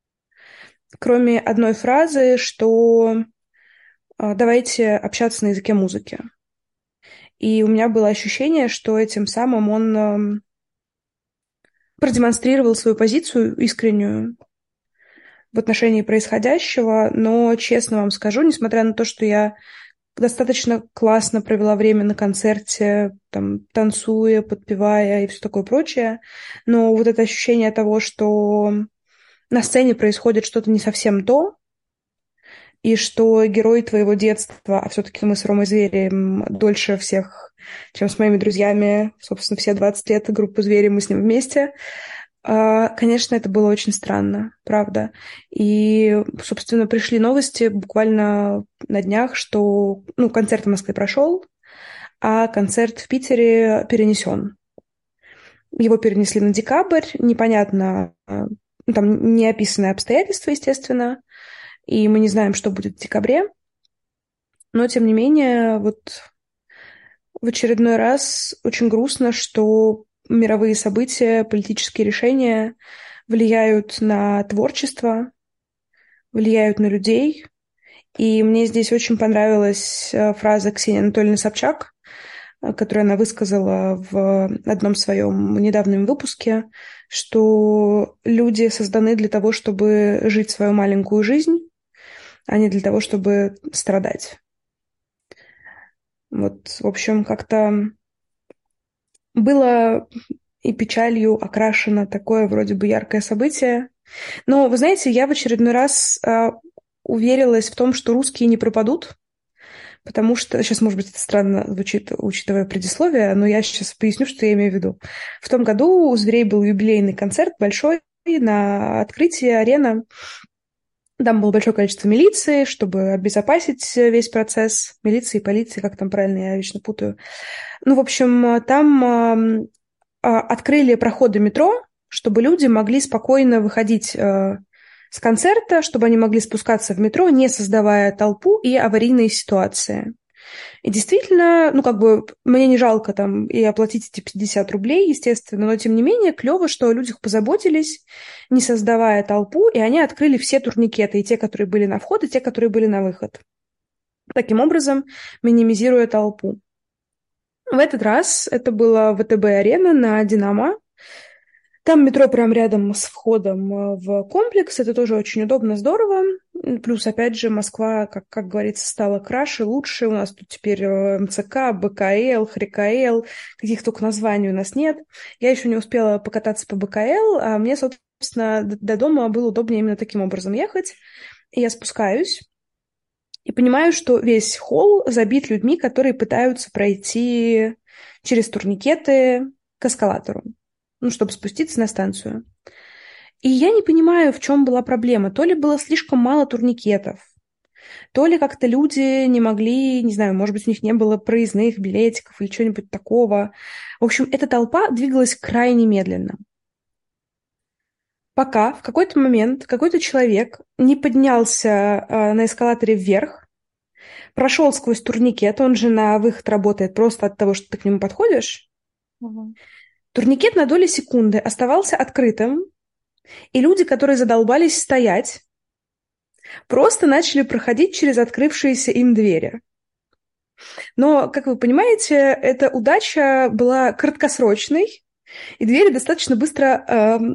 кроме одной фразы, что давайте общаться на языке музыки. И у меня было ощущение, что этим самым он продемонстрировал свою позицию искреннюю в отношении происходящего, но, честно вам скажу, несмотря на то, что я достаточно классно провела время на концерте, там, танцуя, подпевая и все такое прочее, но вот это ощущение того, что на сцене происходит что-то не совсем то, и что герой твоего детства, а все-таки мы с Ромой Зверем дольше всех, чем с моими друзьями, собственно, все 20 лет группы «Звери» мы с ним вместе. Конечно, это было очень странно, правда. И, собственно, пришли новости буквально на днях, что ну, концерт в Москве прошел, а концерт в Питере перенесен. Его перенесли на декабрь, непонятно, ну, там не описаны обстоятельства, естественно, и мы не знаем, что будет в декабре. Но, тем не менее, вот в очередной раз очень грустно, что мировые события, политические решения влияют на творчество, влияют на людей. И мне здесь очень понравилась фраза Ксении Анатольевны Собчак, которую она высказала в одном своем недавнем выпуске, что люди созданы для того, чтобы жить свою маленькую жизнь, а не для того, чтобы страдать. Вот, в общем, как-то было и печалью окрашено такое вроде бы яркое событие. Но, вы знаете, я в очередной раз уверилась в том, что русские не пропадут, потому что, сейчас, может быть, это странно звучит, учитывая предисловие, но я сейчас поясню, что я имею в виду. В том году у «Зверей» был юбилейный концерт большой на открытии арена. Там было большое количество милиции, чтобы обезопасить весь процесс. Милиции, полиции, как там правильно, я вечно путаю. Ну, в общем, там открыли проходы метро, чтобы люди могли спокойно выходить с концерта, чтобы они могли спускаться в метро, не создавая толпу и аварийные ситуации. И действительно, ну, как бы, мне не жалко там и оплатить эти 50 рублей, естественно, но, тем не менее, клево, что о людях позаботились, не создавая толпу, и они открыли все турникеты, и те, которые были на вход, и те, которые были на выход. Таким образом, минимизируя толпу. В этот раз это была ВТБ-арена на «Динамо». Там метро прям рядом с входом в комплекс. Это тоже очень удобно, здорово. Плюс, опять же, Москва, как говорится, стала краше, лучше. У нас тут теперь МЦК, БКЛ, ХРКЛ. Каких только названий у нас нет. Я еще не успела покататься по БКЛ, а мне, собственно, до дома было удобнее именно таким образом ехать. И я спускаюсь и понимаю, что весь холл забит людьми, которые пытаются пройти через турникеты к эскалатору, ну, чтобы спуститься на станцию. И я не понимаю, в чем была проблема. То ли было слишком мало турникетов, то ли как-то люди не могли, не знаю, может быть, у них не было проездных билетиков или чего-нибудь такого. В общем, эта толпа двигалась крайне медленно. Пока в какой-то момент какой-то человек не поднялся на эскалаторе вверх, прошел сквозь турникет, он же на выход работает просто от того, что ты к нему подходишь. Мгм. Турникет на доли секунды оставался открытым, и люди, которые задолбались стоять, просто начали проходить через открывшиеся им двери. Но, как вы понимаете, эта удача была краткосрочной, и двери достаточно быстро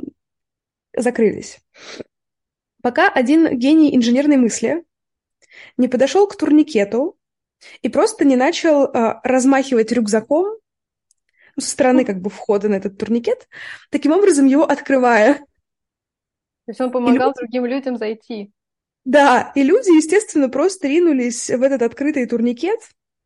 закрылись. Пока один гений инженерной мысли не подошел к турникету и просто не начал размахивать рюкзаком со стороны как бы входа на этот турникет, таким образом его открывая. То есть он И помогал люди, другим людям зайти. да, и люди, естественно, просто ринулись в этот открытый турникет,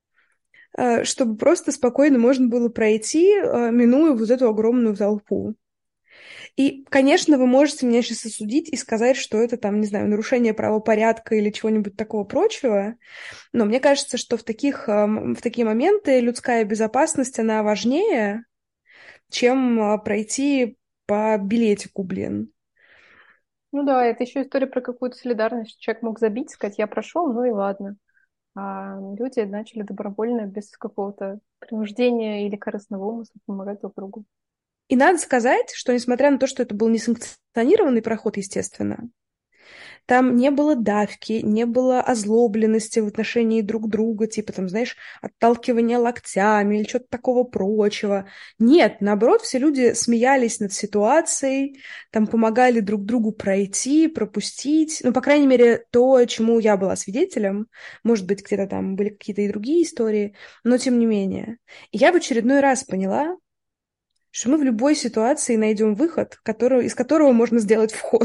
чтобы просто спокойно можно было пройти, минуя вот эту огромную толпу. И, конечно, вы можете меня сейчас осудить и сказать, что это там, не знаю, нарушение правопорядка или чего-нибудь такого прочего, но мне кажется, что в такие моменты людская безопасность, она важнее, чем пройти по билетику, блин. Ну да, это еще история про какую-то солидарность. Человек мог забить, сказать, я прошел, ну и ладно. А люди начали добровольно, без какого-то принуждения или корыстного умысла помогать друг другу. И надо сказать, что несмотря на то, что это был несанкционированный проход, естественно, там не было давки, не было озлобленности в отношении друг друга, типа там, знаешь, отталкивания локтями или что-то такого прочего. Нет, наоборот, все люди смеялись над ситуацией, там помогали друг другу пройти, пропустить. Ну, по крайней мере, то, чему я была свидетелем. Может быть, где-то там были какие-то и другие истории, но тем не менее. И я в очередной раз поняла, что мы в любой ситуации найдем выход, из которого можно сделать вход.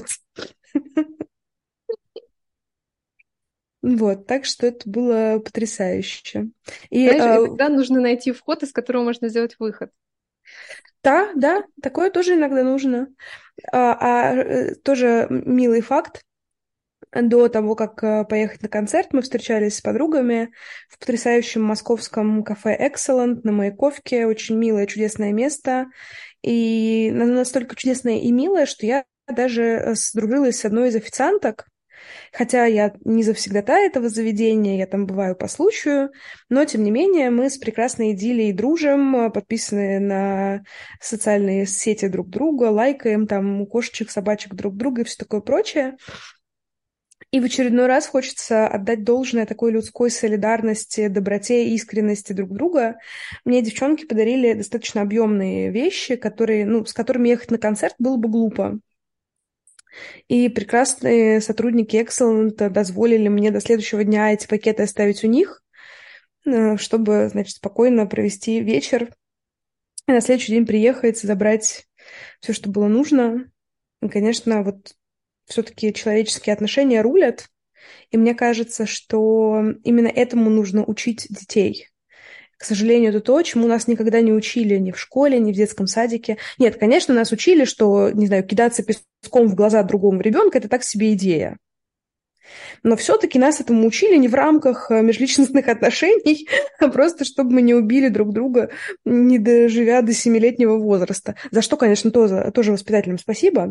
Вот, так что это было потрясающее. И Знаешь, иногда нужно найти вход, из которого можно сделать выход. да, да, такое тоже иногда нужно. Тоже милый факт. До того, как поехать на концерт, мы встречались с подругами в потрясающем московском кафе Excellent на Маяковке. Очень милое, чудесное место. И оно настолько чудесное и милое, что я даже сдружилась с одной из официанток. Хотя я не завсегдата этого заведения, я там бываю по случаю, но, тем не менее, мы с прекрасной идиллией дружим, подписаны на социальные сети друг друга, лайкаем там у кошечек, собачек друг друга и все такое прочее. И в очередной раз хочется отдать должное такой людской солидарности, доброте и искренности друг друга. Мне девчонки подарили достаточно объемные вещи, с которыми ехать на концерт было бы глупо. И прекрасные сотрудники Excellent дозволили мне до следующего дня эти пакеты оставить у них. чтобы, значит, спокойно провести вечер и на следующий день приехать, забрать все, что было нужно. И, конечно, вот все-таки человеческие отношения рулят, и мне кажется, что именно этому нужно учить детей. К сожалению, это то, чему нас никогда не учили ни в школе, ни в детском садике. Нет, конечно, нас учили, что, не знаю, кидаться песком в глаза другому ребенку – это так себе идея. Но все-таки нас этому учили не в рамках межличностных отношений, а просто чтобы мы не убили друг друга, не доживя до 7-летнего возраста. За что, конечно, тоже воспитателям спасибо.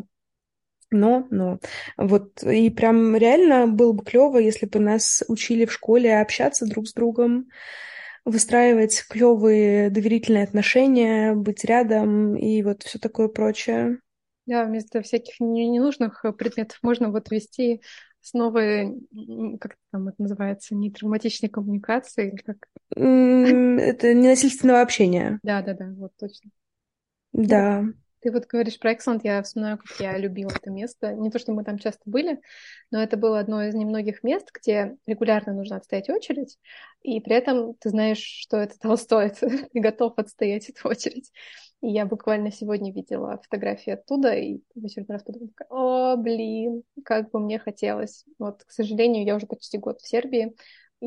Но, вот, и прям реально было бы клево, если бы нас учили в школе общаться друг с другом, выстраивать клевые доверительные отношения, быть рядом и вот все такое прочее. Да, вместо всяких ненужных предметов можно вот вести основы, как там это называется, не травматичной коммуникации, или как? Это ненасильственного общения. Да, вот точно. Да, Да. ты вот говоришь про Эксланд, я вспоминаю, как я любила это место. Не то, что мы там часто были, но это было одно из немногих мест, где регулярно нужно отстоять очередь, и при этом ты знаешь, что это того стоит, ты готов отстоять эту очередь. И я буквально сегодня видела фотографии оттуда, и в очередной раз подумала, такая, о, блин, как бы мне хотелось. Вот, к сожалению, я уже почти год в Сербии,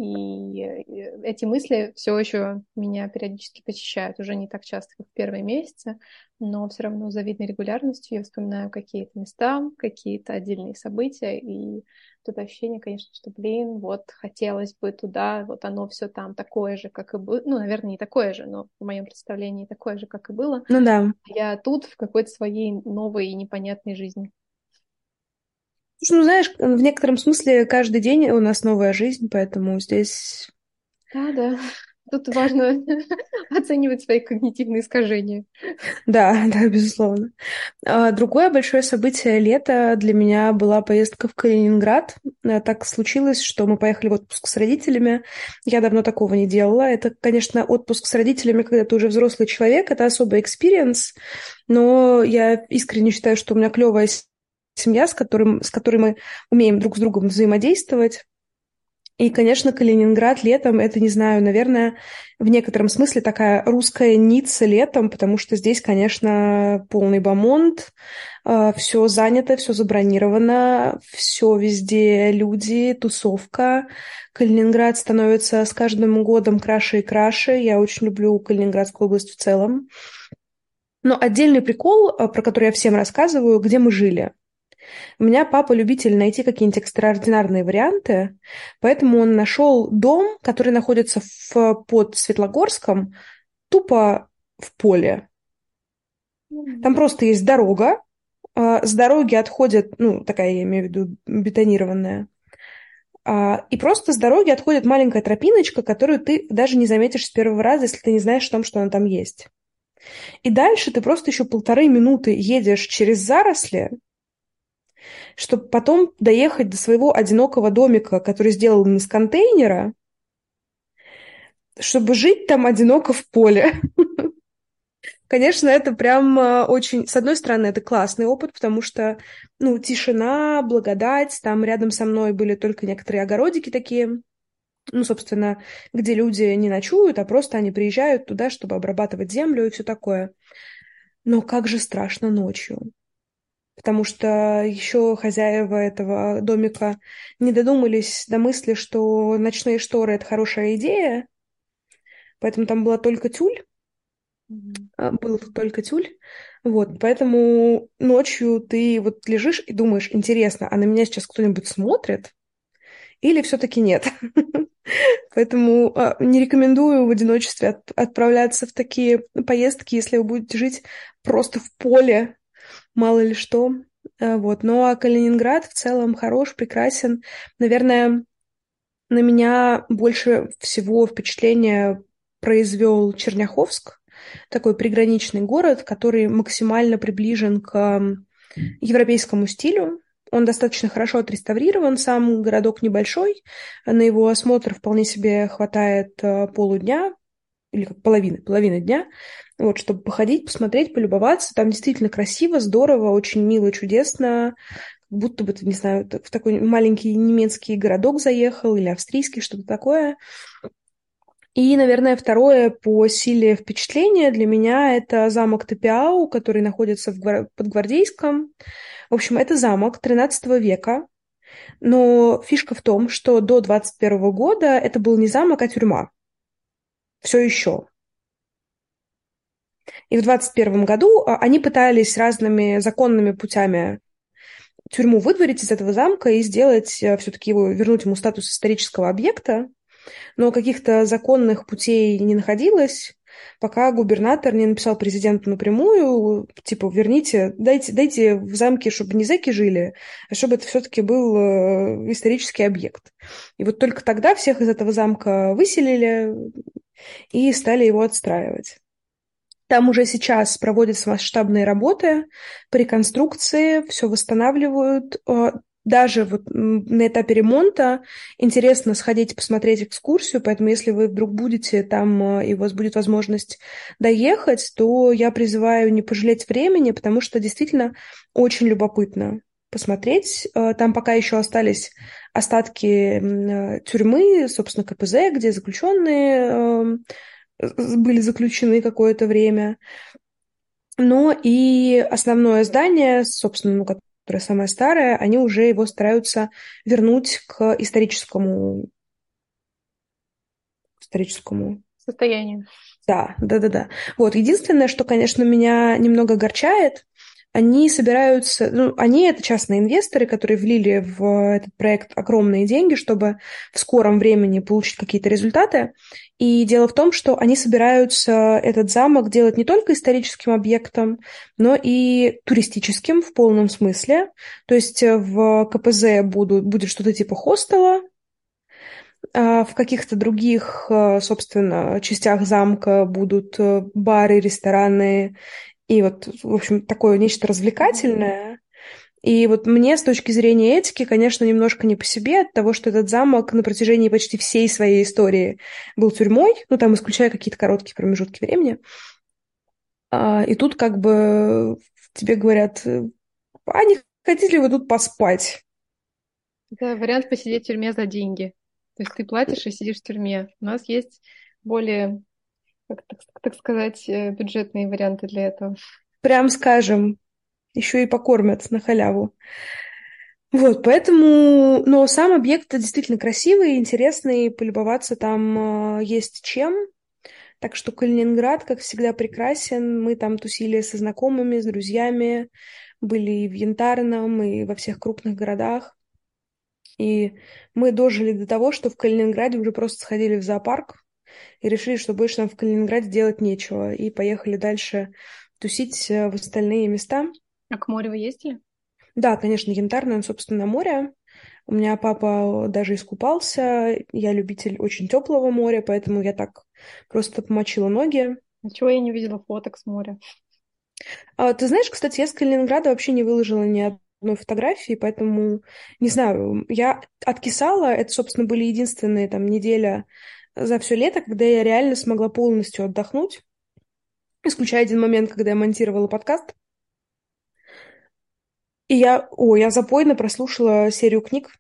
и эти мысли все еще меня периодически посещают, уже не так часто, как в первые месяцы, но все равно с завидной регулярностью я вспоминаю какие-то места, какие-то отдельные события, и тут ощущение, конечно, что, блин, вот хотелось бы туда, вот оно все там такое же, как и было, ну, наверное, не такое же, но в моем представлении такое же, как и было. Ну да. Я тут в какой-то своей новой и непонятной жизни. Слушай, ну, знаешь, в некотором смысле каждый день у нас новая жизнь, поэтому здесь... Да. Тут важно оценивать свои когнитивные искажения. Да, да, безусловно. Другое большое событие лета для меня была поездка в Калининград. Так случилось, что мы поехали в отпуск с родителями. Я давно такого не делала. Это, конечно, отпуск с родителями, когда ты уже взрослый человек, это особый экспириенс, но я искренне считаю, что у меня клевая семья, с которой мы умеем друг с другом взаимодействовать. И, конечно, Калининград летом, это, не знаю, наверное, в некотором смысле такая русская Ницца летом, потому что здесь, конечно, полный бомонд, все занято, все забронировано, все везде люди, тусовка. Калининград становится с каждым годом краше и краше. Я очень люблю Калининградскую область в целом. Но отдельный прикол, про который я всем рассказываю, где мы жили. У меня папа любитель найти какие-нибудь экстраординарные варианты, поэтому он нашел дом, который находится под Светлогорском, тупо в поле. Там просто есть дорога, с дороги отходят, ну, такая, я имею в виду, бетонированная, и просто с дороги отходит маленькая тропиночка, которую ты даже не заметишь с первого раза, если ты не знаешь о том, что она там есть. И дальше ты просто еще 1,5 минуты едешь через заросли, чтобы потом доехать до своего одинокого домика, который сделан из контейнера, чтобы жить там одиноко в поле. Конечно, это прям очень... С одной стороны, это классный опыт, потому что, ну, тишина, благодать, там рядом со мной были только некоторые огородики такие, ну, собственно, где люди не ночуют, а просто они приезжают туда, чтобы обрабатывать землю и все такое. Но как же страшно ночью. Потому что еще хозяева этого домика не додумались до мысли, что ночные шторы — это хорошая идея, поэтому там была только тюль, был только тюль, вот, поэтому ночью ты вот лежишь и думаешь, интересно, а на меня сейчас кто-нибудь смотрит или все-таки нет? Поэтому не рекомендую в одиночестве отправляться в такие поездки, если вы будете жить просто в поле, мало ли что. Вот. Ну, а Калининград в целом хорош, прекрасен. Наверное, на меня больше всего впечатление произвел Черняховск, такой приграничный город, который максимально приближен к европейскому стилю. Он достаточно хорошо отреставрирован, сам городок небольшой, на его осмотр вполне себе хватает полудня или как половины дня, вот, чтобы походить, посмотреть, полюбоваться. Там действительно красиво, здорово, очень мило, чудесно, как будто бы, ты, не знаю, в такой маленький немецкий городок заехал или австрийский, что-то такое. И, наверное, второе по силе впечатления для меня это замок Тапиау, который находится под Гвардейском. В общем, это замок XIII века, но фишка в том, что до 21 года это был не замок, а тюрьма. Все еще. И в 21 году они пытались разными законными путями тюрьму выдворить из этого замка и сделать, все-таки его, вернуть ему статус исторического объекта, но каких-то законных путей не находилось, пока губернатор не написал президенту напрямую, типа, верните, дайте в замке, чтобы не зэки жили, а чтобы это все-таки был исторический объект. И вот только тогда всех из этого замка выселили и стали его отстраивать. Там уже сейчас проводятся масштабные работы по реконструкции, все восстанавливают. Даже вот на этапе ремонта интересно сходить посмотреть экскурсию, поэтому если вы вдруг будете там и у вас будет возможность доехать, то я призываю не пожалеть времени, потому что действительно очень любопытно посмотреть. Там пока еще остались остатки тюрьмы, собственно, КПЗ, где заключенные были заключены какое-то время. Но и основное здание, собственно, ну, которое самое старое, они уже его стараются вернуть к историческому. Состояние. Да, да-да-да. Вот, единственное, что, конечно, меня немного огорчает, они собираются, ну, они это частные инвесторы, которые влили в этот проект огромные деньги, чтобы в скором времени получить какие-то результаты. И дело в том, что они собираются этот замок делать не только историческим объектом, но и туристическим в полном смысле. То есть в КПЗ будет что-то типа хостела, в каких-то других, собственно, частях замка будут бары, рестораны и вот, в общем, такое нечто развлекательное. И вот мне с точки зрения этики, конечно, немножко не по себе от того, что этот замок на протяжении почти всей своей истории был тюрьмой, ну, там, исключая какие-то короткие промежутки времени. И тут как бы тебе говорят, а не хотите ли вы тут поспать? Это вариант посидеть в тюрьме за деньги. То есть ты платишь и сидишь в тюрьме. У нас есть более, как так сказать, бюджетные варианты для этого. Прям скажем, еще и покормят на халяву. Вот, поэтому, но сам объект действительно красивый, интересный, полюбоваться там есть чем. Так что Калининград, как всегда, прекрасен. Мы там тусили со знакомыми, с друзьями, были и в Янтарном, и во всех крупных городах. И мы дожили до того, что в Калининграде уже просто сходили в зоопарк и решили, что больше нам в Калининграде делать нечего. И поехали дальше тусить в остальные места. А к морю вы ездили? Да, конечно, Янтарное, собственно, море. У меня папа даже искупался. Я любитель очень теплого моря, поэтому я так просто помочила ноги. А чего я не видела фоток с моря? Ты знаешь, кстати, я с Калининграда вообще не выложила ни одной фотографии, поэтому, не знаю, я откисала. Это, собственно, были единственные там неделя за все лето, когда я реально смогла полностью отдохнуть, исключая один момент, когда я монтировала подкаст. И я запойно прослушала серию книг.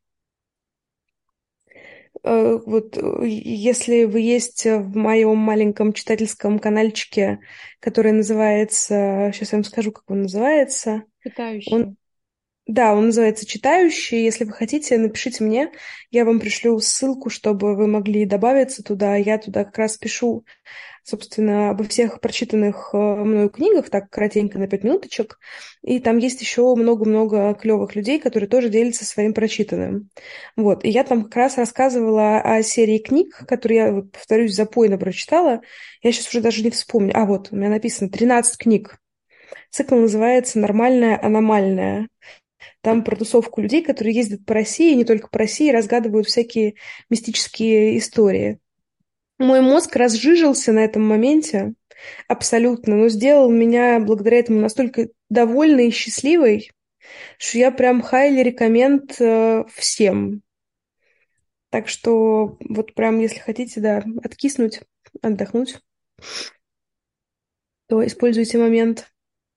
Вот если вы есть в моем маленьком читательском канальчике, который называется, сейчас я вам скажу, как он называется. Он, Питающие. да, он называется «Читающий». Если вы хотите, напишите мне, я вам пришлю ссылку, чтобы вы могли добавиться туда. Я туда как раз пишу, собственно, обо всех прочитанных мною книгах, так коротенько, на 5 минуточек. И там есть еще много-много клевых людей, которые тоже делятся своим прочитанным. Вот. И я там как раз рассказывала о серии книг, которые я, вот, повторюсь, запойно прочитала. Я сейчас уже даже не вспомню. А вот, у меня написано 13 книг. Цикл называется «Нормальная аномальная». Там про тусовку людей, которые ездят по России, и не только по России, разгадывают всякие мистические истории. Мой мозг разжижился на этом моменте абсолютно, но сделал меня благодаря этому настолько довольной и счастливой, что я прям highly рекоменд всем. Так что вот прям, если хотите, да, откиснуть, отдохнуть, то используйте момент.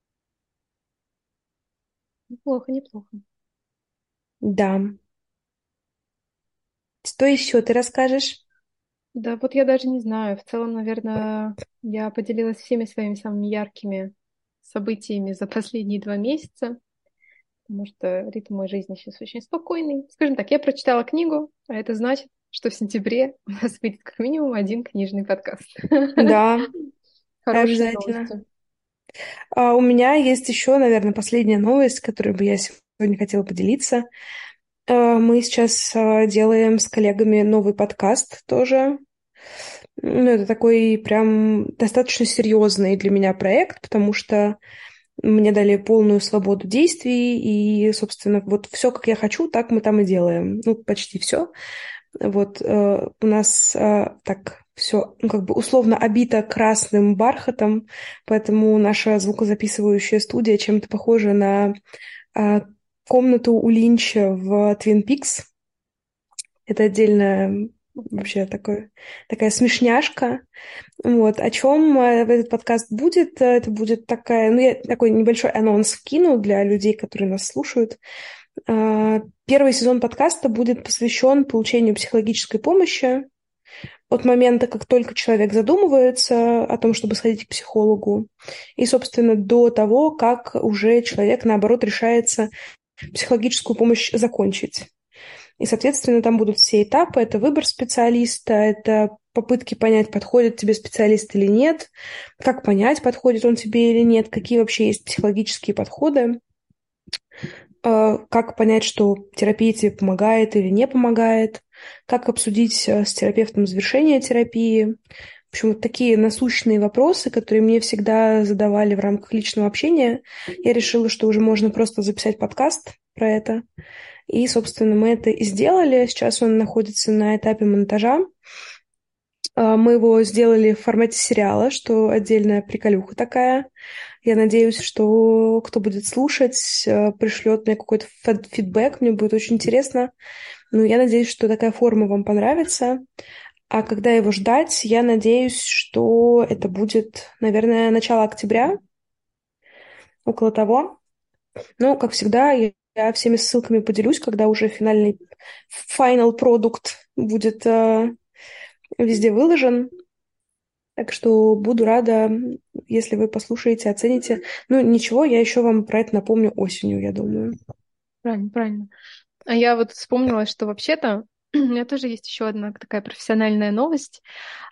Неплохо, неплохо. Да. Что еще ты расскажешь? Да, вот я даже не знаю. В целом, наверное, я поделилась всеми своими самыми яркими событиями за последние 2 месяца, потому что ритм моей жизни сейчас очень спокойный. Скажем так, я прочитала книгу, а это значит, что в сентябре у нас выйдет как минимум один книжный подкаст. Да, Хорошие обязательно. новости. У меня есть еще, наверное, последняя новость, которой бы я сегодня хотела поделиться. Мы сейчас делаем с коллегами новый подкаст тоже. Ну, это такой прям достаточно серьезный для меня проект, потому что мне дали полную свободу действий, и, собственно, вот все, как я хочу, так мы там и делаем. Ну, почти все. Вот у нас так все, ну, как бы условно обито красным бархатом, поэтому наша звукозаписывающая студия чем-то похожа на э, комнату у Линча в Твин Пикс. Это отдельно вообще такая смешняшка. Вот. О чем этот подкаст будет? Это будет такая, ну, я такой небольшой анонс вкину для людей, которые нас слушают. Первый сезон подкаста будет посвящен получению психологической помощи от момента, как только человек задумывается о том, чтобы сходить к психологу, и, собственно, до того, как уже человек, наоборот, решается психологическую помощь закончить. И, соответственно, там будут все этапы. Это выбор специалиста, это попытки понять, подходит тебе специалист или нет, как понять, подходит он тебе или нет, какие вообще есть психологические подходы, как понять, что терапия тебе помогает или не помогает, как обсудить с терапевтом завершение терапии. В общем, вот такие насущные вопросы, которые мне всегда задавали в рамках личного общения. Я решила, что уже можно просто записать подкаст про это. И, собственно, мы это и сделали. Сейчас он находится на этапе монтажа. Мы его сделали в формате сериала, что отдельная приколюха такая. Я надеюсь, что кто будет слушать, пришлет мне какой-то фидбэк. Мне будет очень интересно. Ну, я надеюсь, что такая форма вам понравится. А когда его ждать, я надеюсь, что это будет, наверное, начало октября, около того. Ну, как всегда, я всеми ссылками поделюсь, когда уже финальный final продукт будет везде выложен. Так что буду рада, если вы послушаете, оцените. Ну, ничего, я еще вам про это напомню осенью, я думаю. Правильно, правильно. А я вот вспомнила, что вообще-то у меня тоже есть еще одна такая профессиональная новость.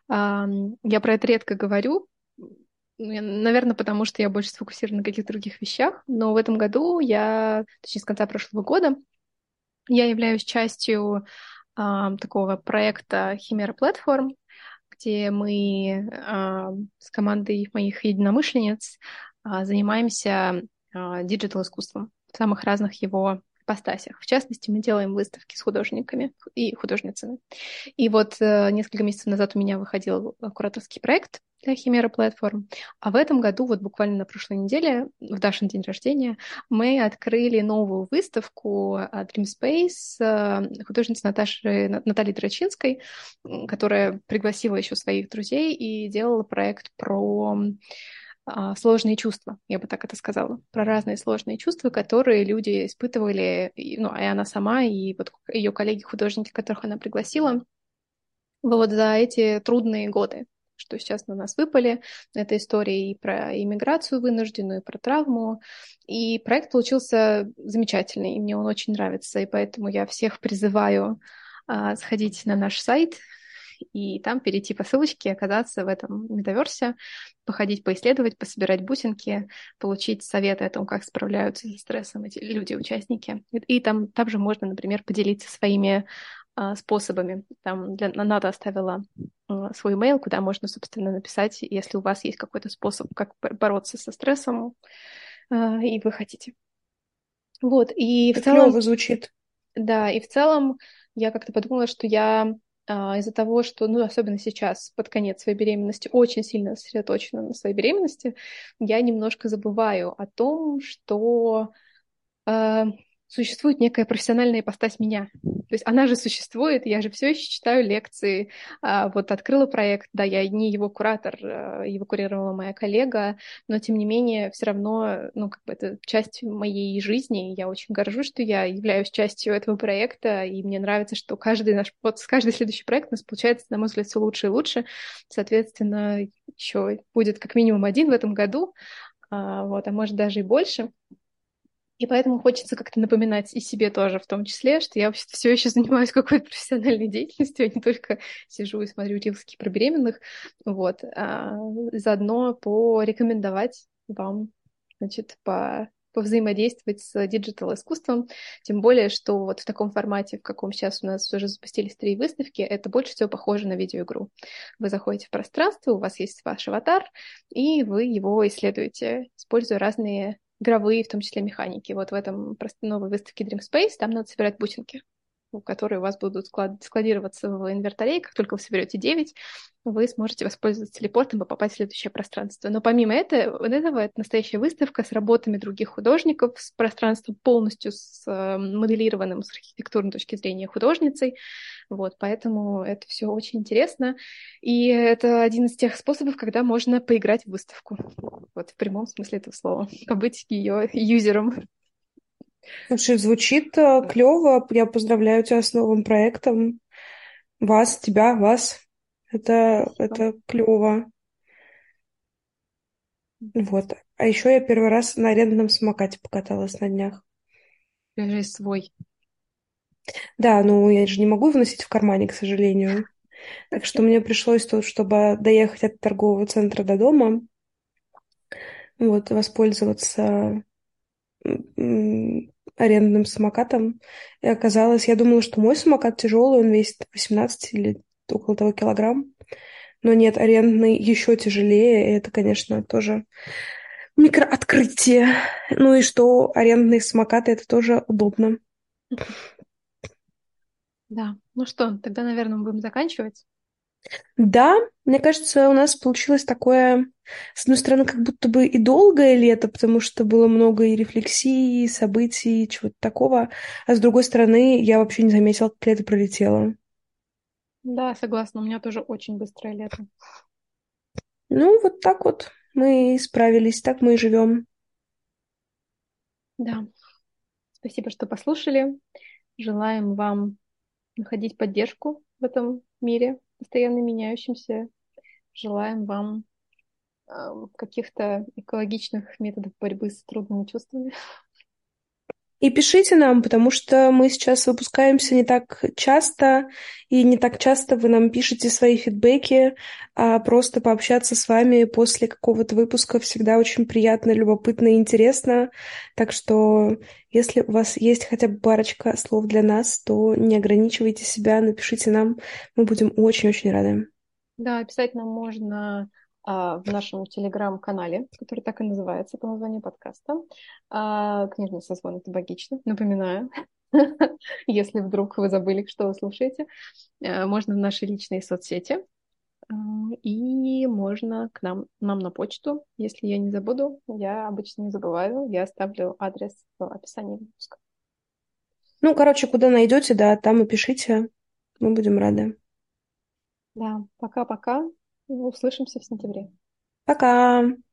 Я про это редко говорю, наверное, потому что я больше сфокусирована на каких-то других вещах, но в этом году точнее, с конца прошлого года, я являюсь частью такого проекта Химера Platform, где мы с командой моих единомышленниц занимаемся диджитал-искусством в самых разных его ипостасях. В частности, мы делаем выставки с художниками и художницами. И вот несколько месяцев назад у меня выходил кураторский проект для Химера Platform, а в этом году, вот буквально на прошлой неделе, в Дашин день рождения, мы открыли новую выставку Dream Space художницы Натальи Драчинской, которая пригласила еще своих друзей и делала проект про сложные чувства, я бы так это сказала, про разные сложные чувства, которые люди испытывали, ну, и она сама, и вот ее коллеги-художники, которых она пригласила, вот за эти трудные годы, что сейчас на нас выпали. Это история и про иммиграцию вынужденную, и про травму. И проект получился замечательный, и мне он очень нравится, и поэтому я всех призываю сходить на наш сайт и там перейти по ссылочке, оказаться в этом метаверсе, походить, поисследовать, пособирать бусинки, получить советы о том, как справляются со стрессом эти люди, участники. И там же можно, например, поделиться своими способами. Там Ната оставила свой имейл, куда можно, собственно, написать, если у вас есть какой-то способ, как бороться со стрессом, и вы хотите. Вот, и в Это целом, клево звучит. да, и в целом я как-то подумала, что я из-за того, что, ну, особенно сейчас, под конец своей беременности, очень сильно сосредоточена на своей беременности, я немножко забываю о том, что существует некая профессиональная ипостась меня. То есть она же существует, я же все еще читаю лекции, вот открыла проект, да, я не его куратор, его курировала моя коллега, но тем не менее все равно, ну, как бы это часть моей жизни, и я очень горжусь, что я являюсь частью этого проекта, и мне нравится, что каждый наш, вот с каждый следующий проект у нас получается, на мой взгляд, все лучше и лучше, соответственно, еще будет как минимум один в этом году, вот, а может даже и больше. И поэтому хочется как-то напоминать и себе тоже в том числе, что я вообще все еще занимаюсь какой-то профессиональной деятельностью, а не только сижу и смотрю рилски про беременных. Вот. Заодно порекомендовать вам, значит, повзаимодействовать с диджитал-искусством, тем более, что вот в таком формате, в каком сейчас у нас уже запустились 3 выставки, это больше всего похоже на видеоигру. Вы заходите в пространство, у вас есть ваш аватар, и вы его исследуете, используя разные игровые, в том числе механики. Вот в этом просто новой выставке Dream Space там надо собирать бусинки, которые у вас будут складироваться в инвентаре. И как только вы соберете 9, вы сможете воспользоваться телепортом и попасть в следующее пространство. Но помимо этого это настоящая выставка с работами других художников, с пространством полностью моделированным с архитектурной точки зрения художницей. Вот, поэтому это все очень интересно. И это один из тех способов, когда можно поиграть в выставку. Вот в прямом смысле этого слова. Побыть ее юзером. Слушай, звучит клево. Я поздравляю тебя с новым проектом. Вас. Спасибо. Это клево. Вот. А еще я первый раз на арендном самокате покаталась на днях. У тебя же есть свой. Да, ну я же не могу его носить в кармане, к сожалению. Так что мне пришлось тут, чтобы доехать от торгового центра до дома, вот, воспользоваться арендным самокатом. И оказалось, я думала, что мой самокат тяжелый, он весит 18 или около того килограмм. Но нет, арендный еще тяжелее, и это, конечно, тоже микрооткрытие. Ну и что арендные самокаты — это тоже удобно. Да. Ну что, тогда, наверное, мы будем заканчивать. Да, мне кажется, у нас получилось такое, с одной стороны, как будто бы и долгое лето, потому что было много и рефлексий, и событий, чего-то такого, а с другой стороны, я вообще не заметила, как лето пролетело. Да, согласна. У меня тоже очень быстрое лето. Ну, вот так вот мы и справились, так мы и живем. Да. Спасибо, что послушали. Желаем вам находить поддержку в этом мире, постоянно меняющемся. Желаем вам каких-то экологичных методов борьбы с трудными чувствами. И пишите нам, потому что мы сейчас выпускаемся не так часто, и не так часто вы нам пишете свои фидбэки, а просто пообщаться с вами после какого-то выпуска всегда очень приятно, любопытно и интересно. Так что, если у вас есть хотя бы парочка слов для нас, то не ограничивайте себя, напишите нам, мы будем очень-очень рады. Да, обязательно можно в нашем телеграм-канале, который так и называется по названию подкаста. Книжный созвон — это логично, напоминаю, если вдруг вы забыли, что вы слушаете. Можно в наши личные соцсети, и можно нам на почту. Если я не забуду, я обычно не забываю, я оставлю адрес в описании выпуска. Ну, короче, куда найдете, да, там и пишите, мы будем рады. Да, пока-пока. Услышимся в сентябре. Пока!